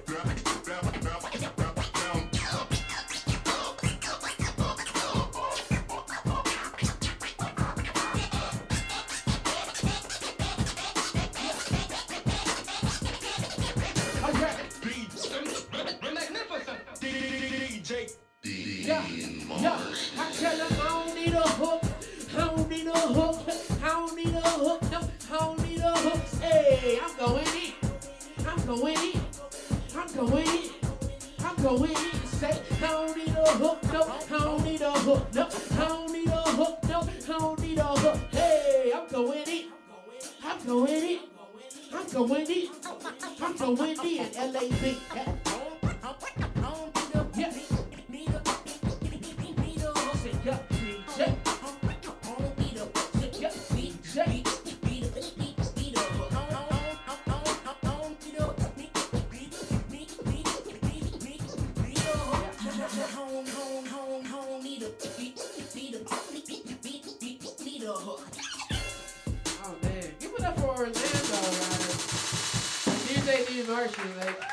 S2: Yeah, yeah, I tell them I don't need a hook, I don't need a hook, I don't need a hook, no, I don't need a hook. Hey, I'm going in, I'm going in, I'm going in, I'm going in. Say, I don't need a hook, no, I don't need a hook, no, I don't need a hook, no, I don't need a hook. Hey, I'm going in, I'm going in, I'm going in, I'm going in, L A B. Yeah. Yeah. Yeah, D J. Yeah, D J. Oh man, give it up for Orlando, guys. D J D Marshall, like.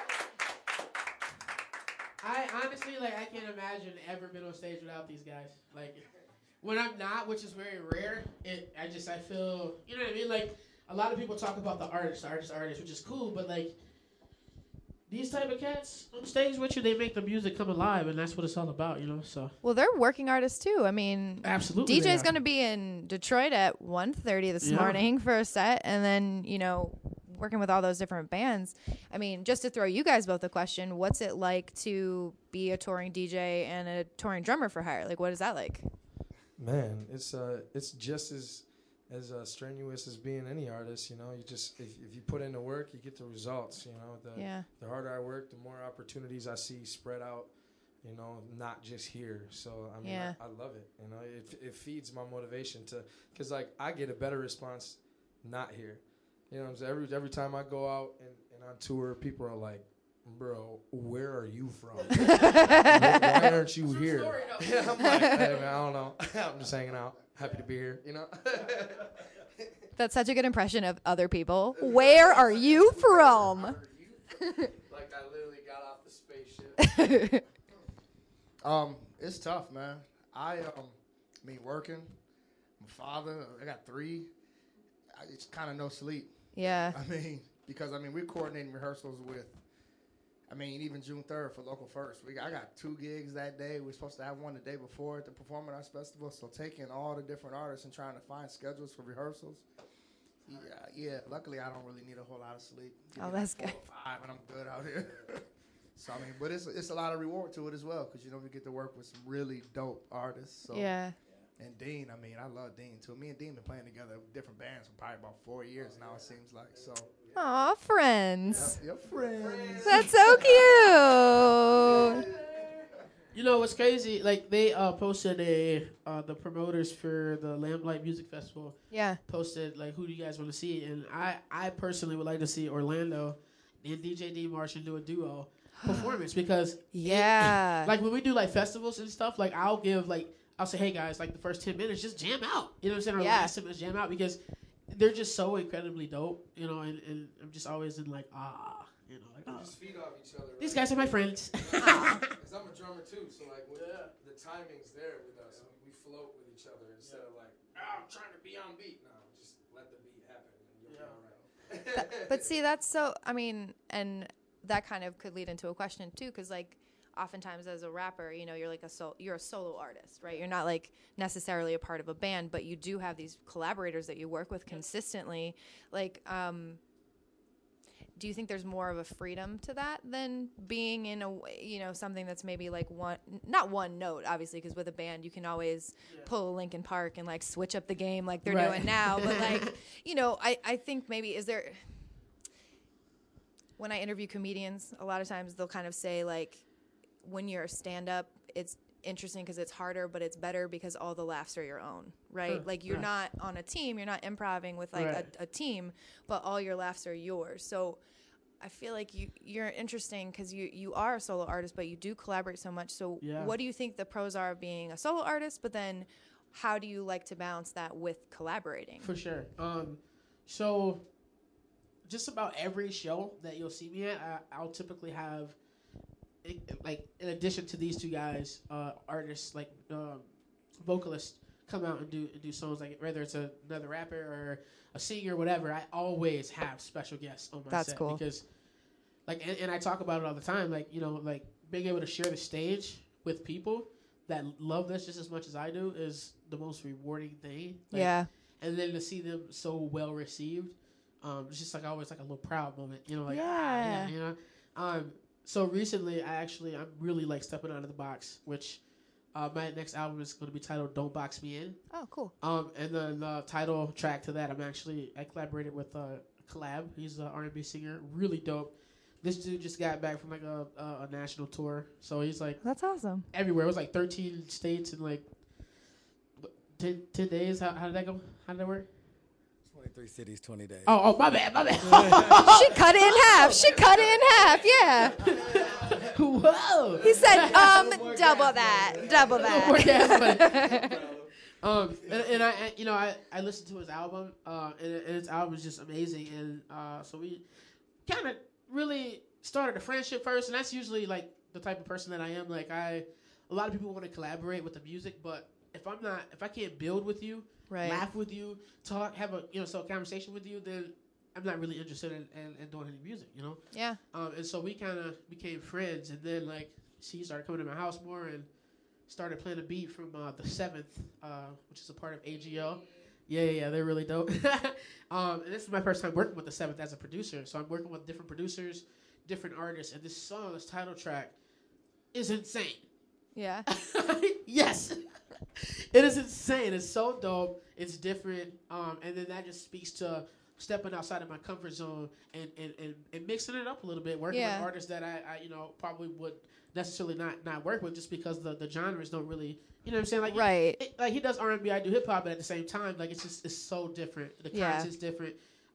S2: I honestly, like, I can't imagine ever been on stage without these guys. Like, when I'm not, which is very rare, it, I just, I feel, you know what I mean? Like, a lot of people talk about the artists, artists, artists, which is cool, but, like, these type of cats on stage with you, they make the music come alive, and that's what it's all about, you know, so.
S3: Well, they're working artists, too. I mean,
S2: Absolutely.
S3: D J's going to be in Detroit at one thirty this
S2: Yeah.
S3: morning for a set, and then, you know, working with all those different bands. I mean, just to throw you guys both a question, what's it like to be a touring D J and a touring drummer for hire? Like, what is that like?
S5: Man, it's uh, it's just as as uh, strenuous as being any artist. You know, you just if, if you put in the work, you get the results. You know, the
S3: Yeah.
S5: the harder I work, the more opportunities I see spread out. You know, not just here. So I mean,
S3: Yeah.
S5: I, I love it. You know, it it feeds my motivation to because like I get a better response not here. You know what I'm saying? Every every time I go out and, and on tour, people are like, bro, where are you from? why, why aren't you here? I'm like, hey, man, I don't know. I'm just hanging out. Happy to be here, you know?
S3: That's such a good impression of other people. Where are you from?
S5: Like I literally got off the spaceship.
S6: Um, it's tough, man. I um, I mean, working. I'm a father. I got three. I, it's kind of no sleep.
S3: Yeah.
S6: I mean, because I mean, we're coordinating rehearsals with. I mean, even June third for Local First. We got, I got two gigs that day. We're supposed to have one the day before at the Performing Arts Festival. So taking all the different artists and trying to find schedules for rehearsals. Yeah, yeah. Luckily, I don't really need a whole lot of sleep. Give
S3: Oh,
S6: me like
S3: that's
S6: four
S3: good.
S6: or Five, and I'm good out here. So I mean, but it's it's a lot of reward to it as well because you know we get to work with some really dope artists. So.
S3: Yeah.
S6: And Dean, I mean, I love Dean too. Me and Dean been playing together with different bands for probably about four years now. It seems like so.
S3: Aw, friends.
S6: Your friends.
S3: That's so cute.
S2: You know what's crazy? Like they uh, posted a uh, the promoters for the Lamplight Music Festival
S3: Yeah.
S2: posted like who do you guys want to see? And I I personally would like to see Orlando and D J D Martian do a duo performance because
S3: Yeah.
S2: like when we do like festivals and stuff, like I'll give like I'll say, hey guys, like the first ten minutes, just jam out. You know what I'm saying? Or
S3: Yeah.
S2: last ten minutes, jam out because they're just so incredibly dope. You know, and, and I'm just always in like ah, you know, like
S5: We
S2: oh,
S5: just feed off each other.
S2: these
S5: right?
S2: guys are my friends.
S5: Because I'm a drummer too, so like with the timing's there with us. We, we float with each other instead of like, oh, I'm trying to be on beat. No, just let the beat happen and you'll be all right.
S3: But see, that's so, I mean, and that kind of could lead into a question too, because like oftentimes as a rapper, you know, you're like a sol- you're a solo artist, right? You're not like necessarily a part of a band, but you do have these collaborators that you work with consistently. Like, um, do you think there's more of a freedom to that than being in a, w- you know, something that's maybe like one, not one note, obviously, because with a band you can always
S2: Yeah.
S3: pull a Linkin Park and like switch up the game like they're
S2: Right.
S3: doing now. But like, you know, I, I think maybe is there, when I interview comedians, a lot of times they'll kind of say like, when you're a stand-up, it's interesting because it's harder, but it's better because all the laughs are your own, right?
S2: Sure.
S3: Like you're
S2: Yeah.
S3: not on a team, you're not improvising with like
S2: Right.
S3: a, a team, but all your laughs are yours. So I feel like you you're interesting because you you are a solo artist, but you do collaborate so much. So
S2: Yeah.
S3: what do you think the pros are of being a solo artist? But then how do you like to balance that with collaborating?
S2: For sure. Um, so just about every show that you'll see me at, I, I'll typically have, i- like, in addition to these two guys, uh, artists like um, vocalists come out and do and do songs. Like whether it's a, another rapper or a singer, or whatever. I always have special guests on my
S3: That's
S2: set
S3: cool.
S2: because, like, and, and I talk about it all the time. Like, you know, like being able to share the stage with people that love this just as much as I do is the most rewarding thing. Like,
S3: Yeah.
S2: and then to see them so well received, um, it's just like always like a little proud moment, you know, like ah,
S3: Yeah.
S2: yeah, you know. Um, so recently, I actually I'm really like stepping out of the box, which uh, my next album is going to be titled "Don't Box Me In."
S3: Oh, cool.
S2: Um, and then the title track to that, I'm actually I collaborated with uh, Collab. He's an R and B singer, really dope. This dude just got back from like a, a, a national tour, so he's like
S3: That's awesome.
S2: everywhere. It was like thirteen states in like ten, ten days. How, how did that go? How did that work?
S7: twenty-three cities, twenty days.
S2: Oh, oh, my bad, my bad.
S3: She cut it in half. She cut it in half. Yeah.
S2: Whoa.
S3: He said, um, double that. Double
S2: More
S3: that.
S2: gas money. um, and, and I, and, you know, I, I listened to his album, uh, and, and his album is just amazing. And uh, so we kind of really started a friendship first, and that's usually like the type of person that I am. Like I, a lot of people want to collaborate with the music, but if I'm not, if I can't build with you,
S3: Right.
S2: laugh with you, talk, have a you know, so a conversation with you, then I'm not really interested in, in, in doing any music, you know.
S3: Yeah.
S2: Um, and so we kind of became friends, and then like she started coming to my house more and started playing a beat from uh, the Seventh, uh, which is a part of A G L. Yeah, yeah, yeah, they're really dope. um, and this is my first time working with the Seventh as a producer, so I'm working with different producers, different artists, and this song, this title track, is insane.
S3: Yeah.
S2: Yes. It is insane. It's so dope. It's different. Um, and then that just speaks to stepping outside of my comfort zone and, and, and, and mixing it up a little bit, working
S3: Yeah.
S2: with artists that I, I, you know, probably would necessarily not, not work with just because the, the genres don't really, you know what I'm saying? Like,
S3: Right.
S2: it, like he does R and B, I do hip hop, but at the same time, like it's just, it's so different. The
S3: Yeah.
S2: content's different.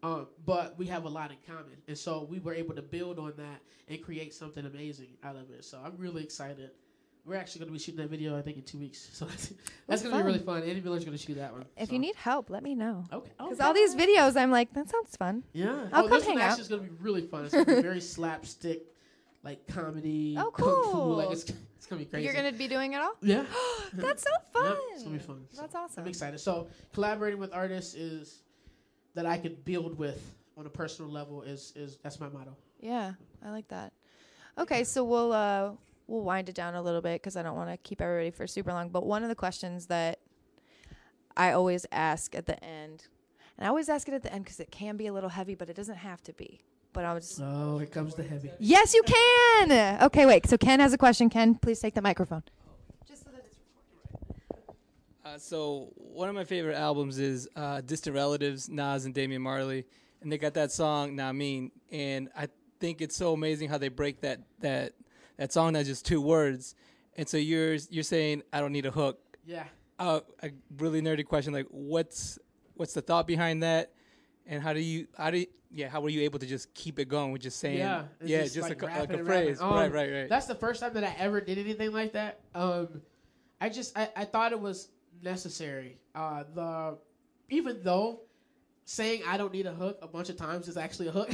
S2: Um, but we have a lot in common, and so we were able to build on that and create something amazing out of it. So I'm really excited. We're actually going to be shooting that video, I think, in two weeks. So that's, that's going to be really fun. Andy Miller's going to shoot that one.
S3: If
S2: so.
S3: you need help, let me know.
S2: Okay.
S3: Because all these videos, I'm like, that sounds fun.
S2: Yeah.
S3: I'll
S2: oh,
S3: come
S2: this one
S3: hang out.
S2: actually is going to be really fun. It's going to be very slapstick, like comedy,
S3: Oh,
S2: kung fu.
S3: cool.
S2: Like it's, it's going to be crazy.
S3: You're going to be doing it all?
S2: Yeah.
S3: That's so fun.
S2: Yep, it's going to be fun. So
S3: That's awesome.
S2: I'm excited. So collaborating with artists is that I could build with on a personal level is is that's my motto.
S3: Yeah, I like that. Okay, so we'll uh, we'll wind it down a little bit because I don't want to keep everybody for super long. But one of the questions that I always ask at the end, and I always ask it at the end because it can be a little heavy, but it doesn't have to be. But I was
S2: Oh, here comes the heavy.
S3: yes, you can. Okay, wait. So Ken has a question. Ken, please take the microphone. Just so that it's recorded.
S4: Uh, so one of my favorite albums is uh, Distant Relatives, Nas and Damian Marley, and they got that song "Nah Mean," and I think it's so amazing how they break that that that song that's just two words, and so you're you're saying I don't need a hook.
S2: Yeah.
S4: Uh, a really nerdy question, like what's what's the thought behind that, and how do you how do you, yeah how were you able to just keep it going with just saying
S2: Yeah, it's
S4: yeah
S2: just
S4: just,
S2: like
S4: a, co- like
S2: rapping
S4: a
S2: and
S4: phrase
S2: rapping.
S4: right
S2: Um,
S4: right right.
S2: That's the first time that I ever did anything like that. Um, I just I, I thought it was necessary. Uh, the even though saying I don't need a hook a bunch of times is actually a hook.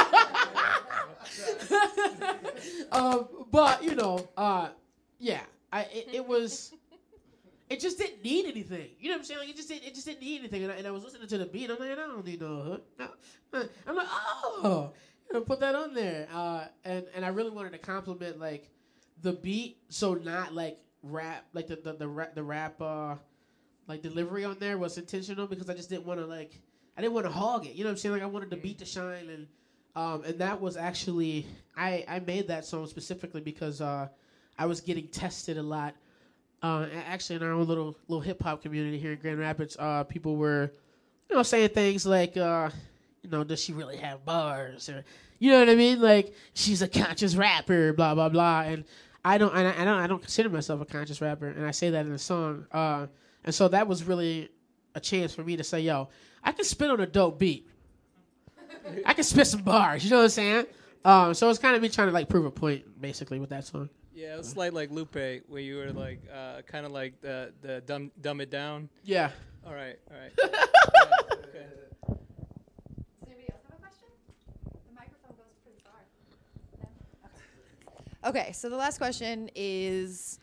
S2: um, but you know, uh, yeah, I it, it was. It just didn't need anything. You know what I'm saying? Like it just didn't. It just didn't need anything. And I, and I was listening to the beat. I'm like, I don't need no hook. No. I'm like, oh, you know, put that on there. Uh, and and I really wanted to compliment like the beat, so not like rap, like the the the rap, the rap uh, like delivery on there was intentional because I just didn't want to like I didn't want to hog it. You know what I'm saying? Like I wanted the beat to shine and um and that was actually I I made that song specifically because uh I was getting tested a lot. Uh, actually, in our own little little hip hop community here in Grand Rapids, uh, people were, you know, saying things like, uh, you know, does she really have bars, or, you know what I mean? Like she's a conscious rapper, blah blah blah. And I don't, and I, I don't, I don't consider myself a conscious rapper, and I say that in the song. Uh, and so that was really a chance for me to say, yo, I can spit on a dope beat. I can spit some bars. You know what I'm saying? Um, so it's kind of me trying to like prove a point, basically, with that song.
S4: Yeah, it was like like Lupe, where you were like uh, kind of like the the dumb dumb it down.
S2: Yeah.
S4: All right, all right.
S3: Does anybody else have a question? The microphone goes pretty far. No? Okay. Okay, so the last question is.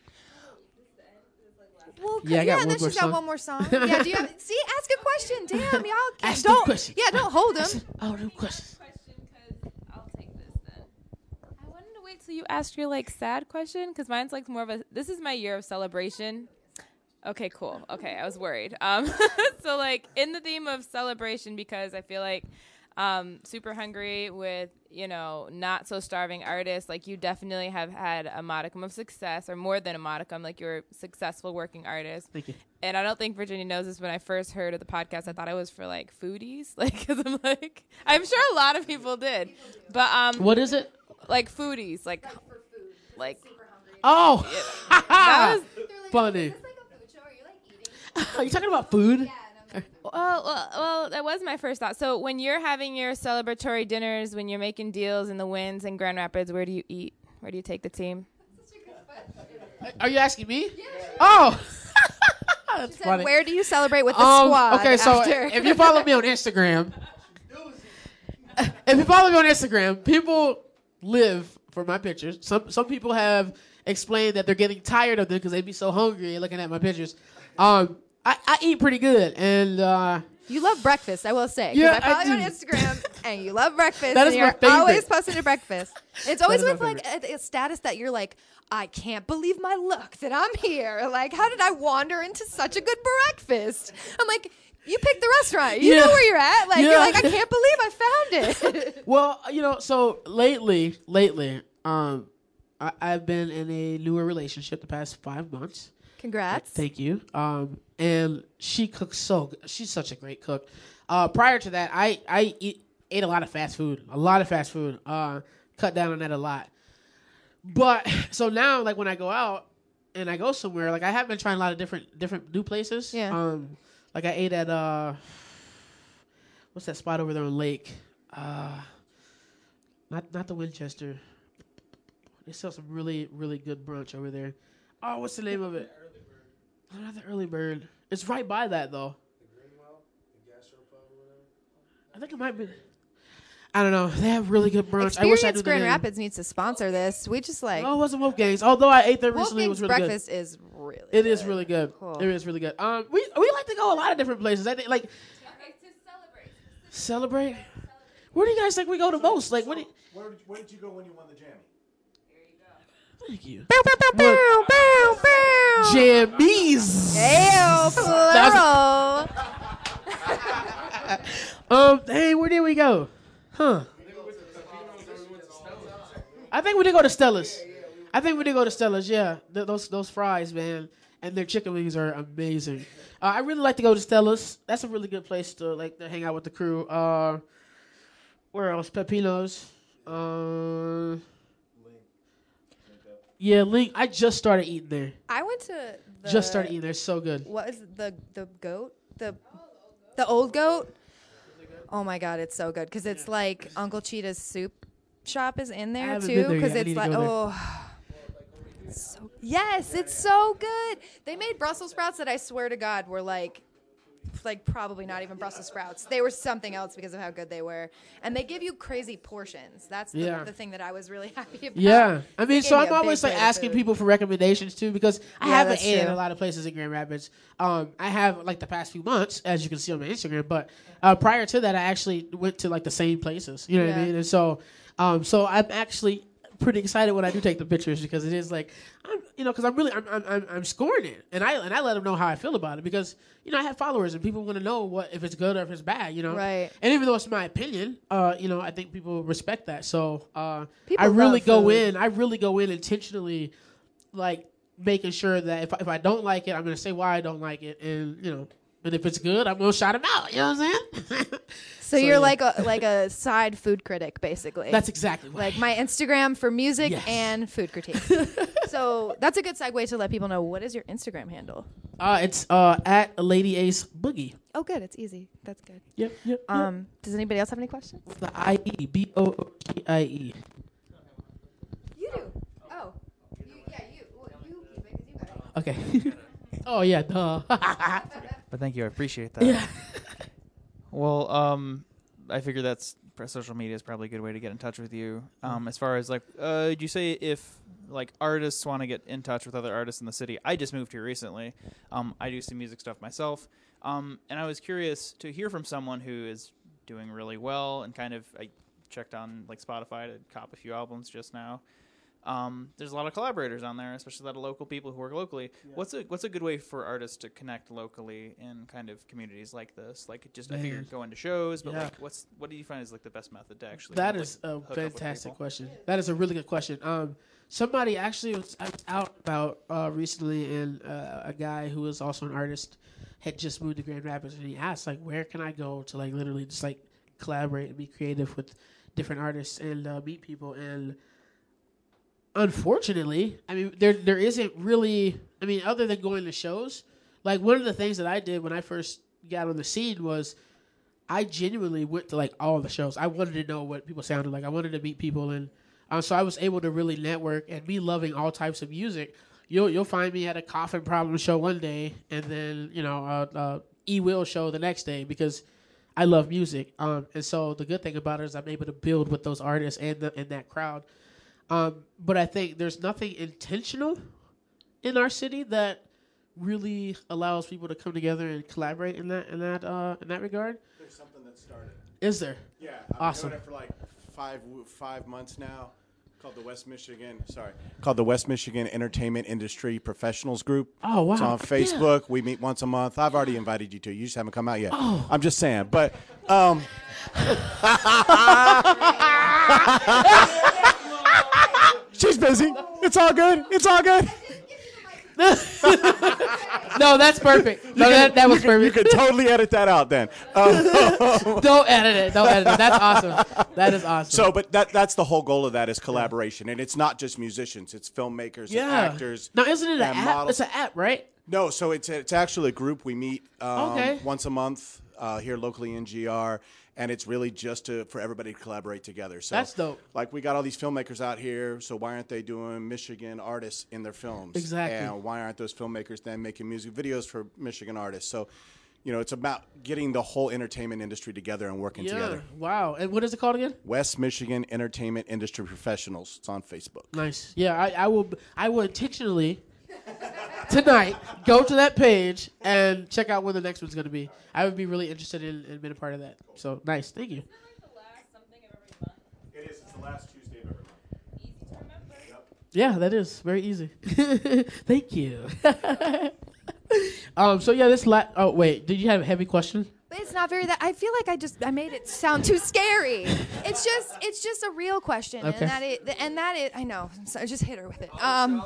S3: Well,
S2: Yeah, I got
S3: yeah,
S2: one
S3: and then
S2: more
S3: she's got
S2: song.
S3: one more song. Yeah, do you have, see? Ask a question. Damn, y'all. Can't,
S2: Ask them
S3: don't.
S2: questions.
S3: Yeah, don't hold them.
S2: Oh, no questions.
S8: Question, 'cause I'll take this then. I wanted to wait till you asked your like sad question because mine's like more of a. This is my year of celebration. Okay, cool. Okay, I was worried. Um, so like in the theme of celebration, because I feel like um, Super Hungry with you know not so starving artists, like you definitely have had a modicum of success, or more than a modicum. Like you're a successful working artist.
S2: Thank you.
S8: And I don't think Virginia knows this. When I first heard of the podcast, I thought it was for like foodies, like because I'm like I'm sure a lot of people did, but um,
S2: What is it?
S8: like foodies, like like
S2: Oh,
S8: that was
S2: funny. Are you talking about food?
S8: well, well, well, that was my first thought. So when you're having your celebratory dinners, when you're making deals in the Winds in Grand Rapids, where do you eat? Where do you take the team?
S2: Are you asking me? Oh, that's
S3: Said,
S2: funny.
S3: where do you celebrate with the
S2: Um,
S3: squad?
S2: okay, so
S3: after?
S2: if you follow me on Instagram, if you follow me on Instagram, people live for my pictures. Some some people have explained that they're getting tired of them because they be so hungry looking at my pictures. Um, I, I eat pretty good, and uh,
S3: You love breakfast, I will say. 'Cause
S2: Yeah,
S3: I follow
S2: I
S3: you on
S2: do.
S3: Instagram, and you love breakfast.
S2: That
S3: and
S2: is my
S3: you're
S2: favorite.
S3: always posting a breakfast. It's always
S2: is my
S3: with like a, a status that you're like, I can't believe my luck that I'm here. Like, how did I wander into such a good breakfast? I'm like, you picked the restaurant. You
S2: Yeah.
S3: know where you're at. Like,
S2: Yeah.
S3: you're like, I can't believe I found it.
S2: well, you know, so lately, lately, um, I, I've been in a newer relationship the past five months.
S3: Congrats.
S2: Thank you. Um, and she cooks so good. She's such a great cook. Uh, prior to that, I I eat, ate a lot of fast food, a lot of fast food. Uh, cut down on that a lot. But so now, like when I go out and I go somewhere, like I have been trying a lot of different different new places.
S3: Yeah.
S2: Um, like I ate at uh, what's that spot over there on Lake? Uh, not not the Winchester. They sell some really really good brunch over there. Oh, what's the name of it? Oh, not the Early Bird. It's right by that though.
S5: The Greenwell, the Gastro Pub or whatever.
S2: I think it might be. I don't know. They have really good brunch. I wish I
S3: Experience
S2: knew the
S3: Grand
S2: name.
S3: Rapids needs to sponsor this. We just like
S2: No, it wasn't Wolfgang's. Although I ate there recently, it was
S3: Wolfgang's
S2: really
S3: breakfast is really.
S2: good. It
S3: good.
S2: is really good.
S3: Cool.
S2: It is really good. Um, we we like to go a lot of different places. I think like
S8: Okay, to celebrate.
S2: celebrate. Where do you guys think we go the most? Like, what? Do you,
S9: Where did, where did you go when you won the Jammy?
S2: thank you.
S3: Bow, bow, bow, bow, bow, bow.
S2: Jammies.
S3: Ayo, plural.
S2: Um, hey, where did we go? Huh? I think we did go to Stella's. I think we did go to Stella's. Yeah, Th- those those fries, man, and their chicken wings are amazing. Uh, I really like to go to Stella's. That's a really good place to like to hang out with the crew. Uh, where else? Pepino's. Uh, yeah, Link. I just started eating there.
S3: I went to the,
S2: just started eating there. It's so good.
S3: What is it? the the goat? The the old goat? Oh my god, it's so good because it's like Uncle Cheetah's soup shop is in there
S2: haven't
S3: too
S2: been there
S3: because
S2: yet. I
S3: it's
S2: need to
S3: like
S2: go there.
S3: oh. So, yes, it's so good. They made Brussels sprouts that I swear to God were like, like probably not even Brussels sprouts. They were something else because of how good they were. And they give you crazy portions. That's the,
S2: Yeah.
S3: the thing that I was really happy about.
S2: Yeah, I
S3: They
S2: mean,
S3: gave
S2: so
S3: me
S2: I'm
S3: a
S2: always
S3: big
S2: like
S3: plate of
S2: asking
S3: food.
S2: people for recommendations too because I
S3: Yeah,
S2: haven't
S3: that's
S2: ate
S3: true.
S2: a lot of places in Grand Rapids. Um, I have like the past few months, as you can see on my Instagram, but uh, prior to that, I actually went to like the same places. You know what I
S3: Yeah.
S2: mean? And so, um, so I'm actually pretty excited when I do take the pictures because it is like, I'm, you know, because I'm really I'm, I'm I'm I'm scoring it, and I and I let them know how I feel about it because you know I have followers and people want to know what if it's good or if it's bad. You know,
S3: Right.
S2: And even though it's my opinion, uh, you know, I think people respect that. So uh,
S3: People
S2: I really
S3: love
S2: go
S3: food.
S2: in. I really go in intentionally, like making sure that if if I don't like it, I'm gonna say why I don't like it, and you know, and if it's good, I'm gonna shout them out. You know what I'm saying?
S3: So,
S2: So,
S3: you're
S2: yeah.
S3: like a like a side food critic, basically.
S2: That's exactly what I
S3: like my Instagram for music
S2: Yes.
S3: and food critiques. So that's a good segue to let people know what is your Instagram handle.
S2: Uh, it's uh at Lady Ace Boogie.
S3: Oh, good. It's easy. That's good.
S2: Yep, yep.
S3: Um, does anybody else have any questions?
S2: yep. The I E B O O G I E.
S3: You do. Oh, you, yeah, you. Well, you keep it 'cause you got it.
S2: Okay. oh yeah, duh.
S10: But thank you, I appreciate that.
S2: yeah.
S10: Well, um, I figure that's social media is probably a good way to get in touch with you. Um, as far as like, uh, you say if like artists want to get in touch with other artists in the city. I just moved here recently. Um, I do some music stuff myself, um, and I was curious to hear from someone who is doing really well and kind of I checked on like Spotify to cop a few albums just now. Um, there's a lot of collaborators on there, especially a lot of local people who work locally. Yeah. What's a what's a good way for artists to connect locally in kind of communities like this? Like just Man. I figure going to shows, but yeah. like what's what do you find is like the best method to actually?
S2: That
S10: kind of,
S2: is
S10: like,
S2: a fantastic question. That is a really good question. Um, somebody actually was, I was out about uh, recently, and uh, a guy who was also an artist had just moved to Grand Rapids, and he asked like, where can I go to like literally just like collaborate and be creative with different artists and uh, meet people and. Unfortunately, I mean, there there isn't really, I mean, other than going to shows, like one of the things that I did when I first got on the scene was I genuinely went to like all the shows. I wanted to know what people sounded like. I wanted to meet people. And uh, so I was able to really network, and me loving all types of music. You'll, you'll find me at a Coffin Problem show one day and then, you know, a, a E-Will show the next day because I love music. Um, and so the good thing about it is I'm able to build with those artists and, the, and that crowd. Um, but I think there's nothing intentional in our city that really allows people to come together and collaborate in that in that uh, in that regard.
S9: There's something that started.
S2: Is there?
S9: Yeah, I've
S2: awesome.
S9: been doing it for like five five months now. Called the West Michigan. Sorry, called the West Michigan Entertainment Industry Professionals Group.
S2: Oh wow!
S9: It's on Facebook.
S2: Yeah.
S9: We meet once a month. I've already invited you to. You just haven't come out yet.
S2: Oh.
S9: I'm just saying, but. Um, She's busy. It's all good. It's all good.
S2: No, that's perfect. No, that, that was
S9: you could,
S2: perfect.
S9: You could totally edit that out then. Um,
S2: Don't edit it. Don't edit it. That's awesome. That is awesome.
S9: So, but that that's the whole goal of that is collaboration. And it's not just musicians. It's filmmakers
S2: yeah.
S9: and actors.
S2: Now, isn't it an app?
S9: Models.
S2: It's an app, right?
S9: No, so it's a, it's actually a group. We meet um,
S2: okay.
S9: once a month uh, here locally in G R. and it's really just to for everybody to collaborate together. So
S2: That's dope.
S9: Like we got all these filmmakers out here, so why aren't they doing Michigan artists in their films?
S2: Exactly.
S9: And why aren't those filmmakers then making music videos for Michigan artists? So, you know, it's about getting the whole entertainment industry together and working
S2: Yeah.
S9: together.
S2: Wow. And what is it called again?
S9: West Michigan Entertainment Industry Professionals. It's on Facebook.
S2: Nice. Yeah, I, I will. I will intentionally tonight go to that page and check out when the next one's going to be. I would be really interested in, in being a part of that. So nice. Thank you.
S9: It is. It's the last Tuesday of every month.
S8: Easy to remember.
S9: Yep.
S2: Yeah, that is very easy. Thank you. um. So yeah, this la- Oh wait, did you have a heavy question?
S3: But it's not very that. I feel like I just I made it sound too scary. It's just it's just a real question,
S2: Okay.
S3: and that it and that it. I know. So just hit her with it. Um.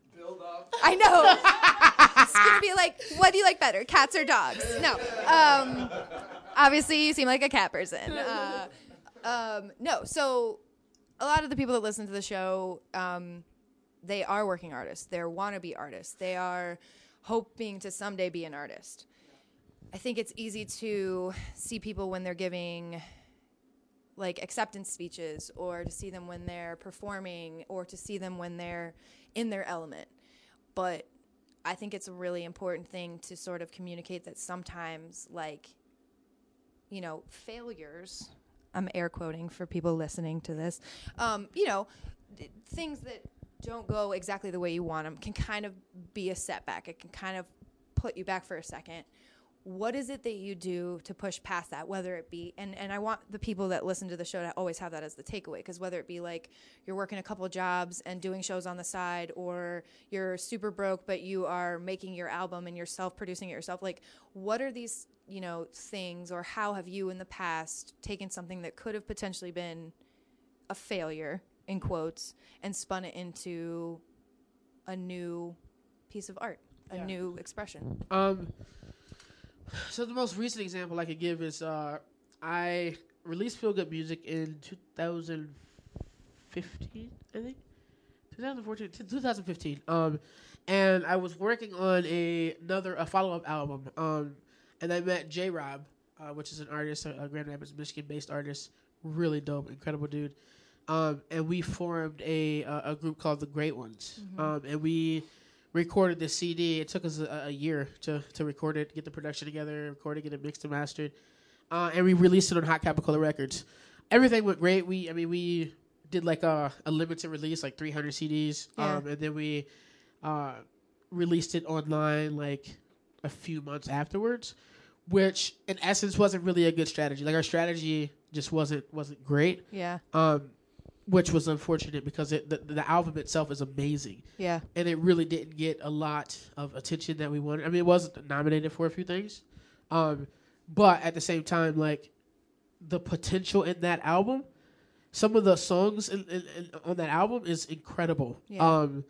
S3: I know. It's gonna be like, what do you like better, cats or dogs? No. Um. Obviously, you seem like a cat person. Uh, um. No. So, a lot of the people that listen to the show, um, they are working artists. They're wannabe artists. They are hoping to someday be an artist. I think it's easy to see people when they're giving like acceptance speeches, or to see them when they're performing, or to see them when they're in their element. But I think it's a really important thing to sort of communicate that sometimes, like, you know, failures, I'm air quoting for people listening to this, um, you know, th- things that don't go exactly the way you want them can kind of be a setback. It can kind of put you back for a second. What is it that you do to push past that, whether it be, and, and I want the people that listen to the show to always have that as the takeaway, because whether it be like you're working a couple of jobs and doing shows on the side, or you're super broke but you are making your album and you're self-producing it yourself, like what are these, you know, things, or how have you in the past taken something that could have potentially been a failure, in quotes, and spun it into a new piece of art, a
S2: Yeah.
S3: new expression?
S2: Um. So the most recent example I could give is uh, I released Feel Good Music in two thousand fifteen, I think. twenty fourteen, twenty fifteen. Um, and I was working on a another a follow up album. Um, and I met J Rob, uh, which is an artist, a, a Grand Rapids, Michigan based artist, really dope, incredible dude. Um, and we formed a a, a group called the Great Ones.
S3: Mm-hmm.
S2: Um, and we recorded the C D. It took us a, a year to, to record it, get the production together, record it, get it mixed and mastered, uh, and we released it on Hot Capicola Records. Everything went great. We, I mean, we did like a, a limited release, like three hundred C Ds,
S3: Yeah.
S2: um, and then we uh, released it online like a few months afterwards, which in essence wasn't really a good strategy. Like our strategy just wasn't wasn't great.
S3: Yeah.
S2: Um, which was unfortunate because it, the, the album itself is amazing.
S3: Yeah.
S2: And it really didn't get a lot of attention that we wanted. I mean, it wasn't nominated for a few things. Um, but at the same time, like, the potential in that album, some of the songs in, in, in, on that album is incredible.
S3: Yeah.
S2: Um,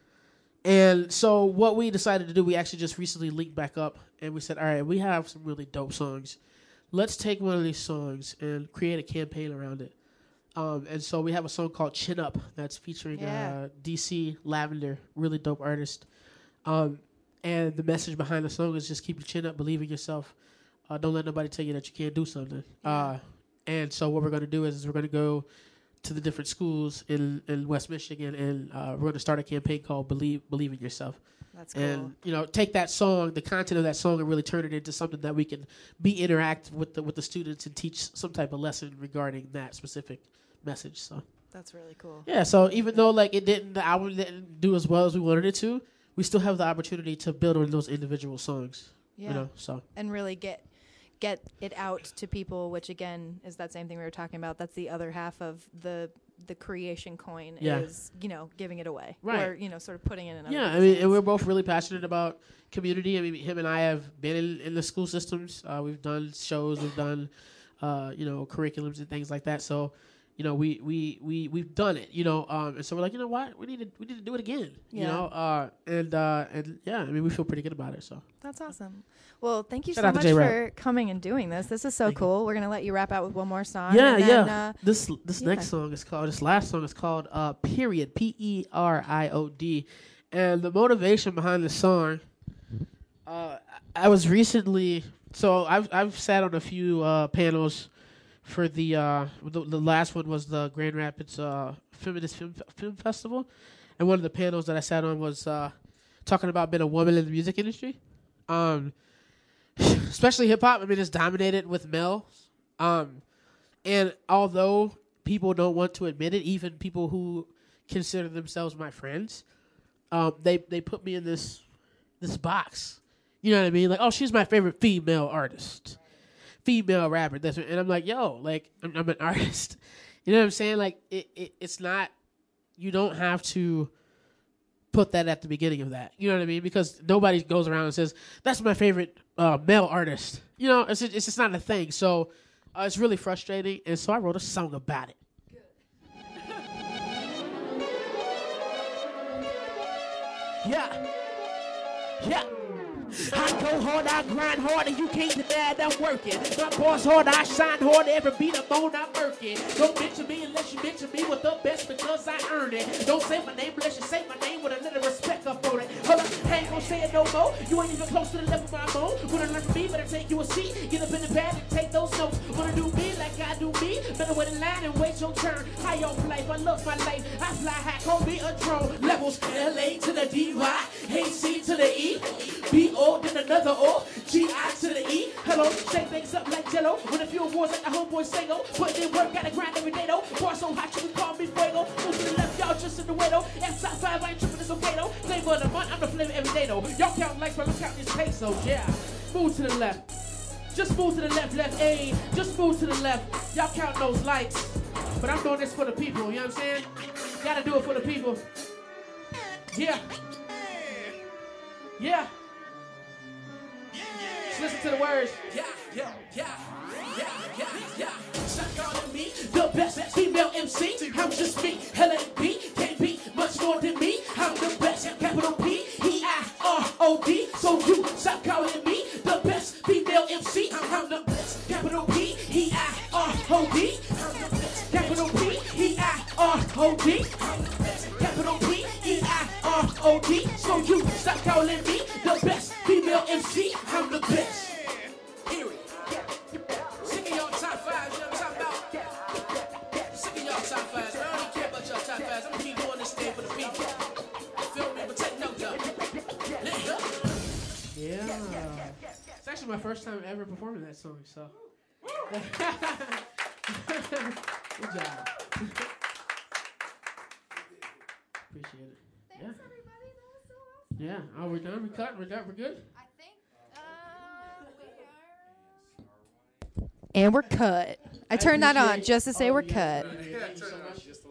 S2: and so what we decided to do, we actually just recently linked back up, and we said, all right, we have some really dope songs. Let's take one of these songs and create a campaign around it. Um, and so we have a song called Chin Up that's featuring
S3: Yeah.
S2: uh, D C Lavender, really dope artist. Um, and the message behind the song is just keep your chin up, believe in yourself. Uh, don't let nobody tell you that you can't do something. Uh, and so what we're going to do is, is we're going to go to the different schools in, in West Michigan, and uh, we're going to start a campaign called Believe Believe in Yourself.
S3: That's cool.
S2: And, you know, take that song, the content of that song, and really turn it into something that we can be interactive with the with the students and teach some type of lesson regarding that specific message. So
S3: That's really cool.
S2: yeah, so even though like it didn't, the album didn't do as well as we wanted it to, we still have the opportunity to build on those individual songs.
S3: Yeah.
S2: You know, so
S3: And really get get it out to people, which again is that same thing we were talking about. That's the other half of the the creation coin,
S2: Yeah.
S3: is, you know, giving it away.
S2: Right.
S3: Or, you know, sort of putting it in other
S2: yeah, I
S3: people's
S2: mean, and
S3: hands.
S2: we're both really passionate about community. I mean, him and I have been in, in the school systems. Uh, we've done shows, we've done, uh, you know, curriculums and things like that. So, you know, we we we we've done it. You know, um, and so we're like, you know what, we need to we need to do it again. You
S3: Yeah.
S2: know, uh, and uh, and yeah, I mean, we feel pretty good about it. So
S3: That's awesome. Well, thank you
S2: Shout
S3: so
S2: out to
S3: much
S2: J-Rap.
S3: for coming and doing this. This is so
S2: Thank you.
S3: cool. We're going to let you wrap out with one more song.
S2: yeah,
S3: and then,
S2: yeah.
S3: Uh,
S2: this this
S3: yeah.
S2: next song is called. This last song is called uh, Period. P E R I O D, and the motivation behind the song. Uh, I was recently so I've I've sat on a few uh, panels for the uh, the, the last one was the Grand Rapids uh, Feminist Film, Film Festival, and one of the panels that I sat on was uh, talking about being a woman in the music industry, um, especially hip hop. I mean, it's dominated with males, um, and although people don't want to admit it, even people who consider themselves my friends, um, they they put me in this this box. You know what I mean? Like, oh, she's my favorite female artist. Female rapper, that's what, and I'm like, yo, like, I'm, I'm an artist. You know what I'm saying? Like, it, it, it's not, you don't have to put that at the beginning of that. You know what I mean? Because nobody goes around and says, that's my favorite uh, male artist. You know, it's it's just not a thing. So uh, it's really frustrating, and so I wrote a song about it. Yeah. Yeah. I go hard, I grind hard, and you can't deny that I'm working. My boss hard, I shine hard, every beat I'm on, I'm working. Don't mention me unless you mention me with the best because I earned it. Don't say my name unless you say my name with a little respect up on it. Hold up, I ain't gonna say it no more. You ain't even close to the level of my bone. Wanna learn from me, better take you a seat. Get up in the bag and take those notes. Wanna do me like I do me? Better wait in line and wait your turn. High off life, I love my life. I fly high, call me a drone. Levels, L A to the D Y, A C to the E, B O then another O, G I to the E. Hello, shake things up like Jello. When a few awards like the homeboy Sago. Putting in work, gotta grind every day though. Bar so hot you can call me Fuego. Move to the left, y'all just in the way though. F top five, I ain't tripping, it's okay though. Flavor of the month, I'm the flavor every day though. Y'all count likes, but I'm counting these pesos, yeah. Move to the left. Just move to the left, left, ayy. Just move to the left. Y'all count those likes. But I'm doing this for the people, you know what I'm saying? Gotta do it for the people. Yeah. Yeah. Just listen to the words. Yeah, yeah, yeah, yeah, yeah, yeah. Stop calling me the best female M C. I'm just me. L A B can't be much more than me. I'm the best. Capital P E I R O D. So you stop calling me the best female M C. I'm the best. Capital P E I R O D. I'm the best. Capital P E I R O D. I'm the best. Capital P E I R O D. So you stop calling me the best female M C. I'm the best. Hear it. Sick of y'all top fives, you know what I'm talking about? Sick of y'all top fives. I don't even care about y'all top fives. I'm gonna keep doing this thing for the people. Feel me? But take notes, y'all. Yeah. It's actually my first time ever performing that song, so. Good job. Appreciate it.
S1: Thanks,
S2: Yeah.
S1: everybody. That was so awesome.
S2: Yeah. Oh, we're done? We cut? We're done? We're good?
S1: I think uh, we are.
S3: And we're cut. I turned that on
S2: appreciate-
S3: just to say
S2: Oh,
S3: we're
S2: yeah,
S3: cut.
S2: yeah, thank you so much.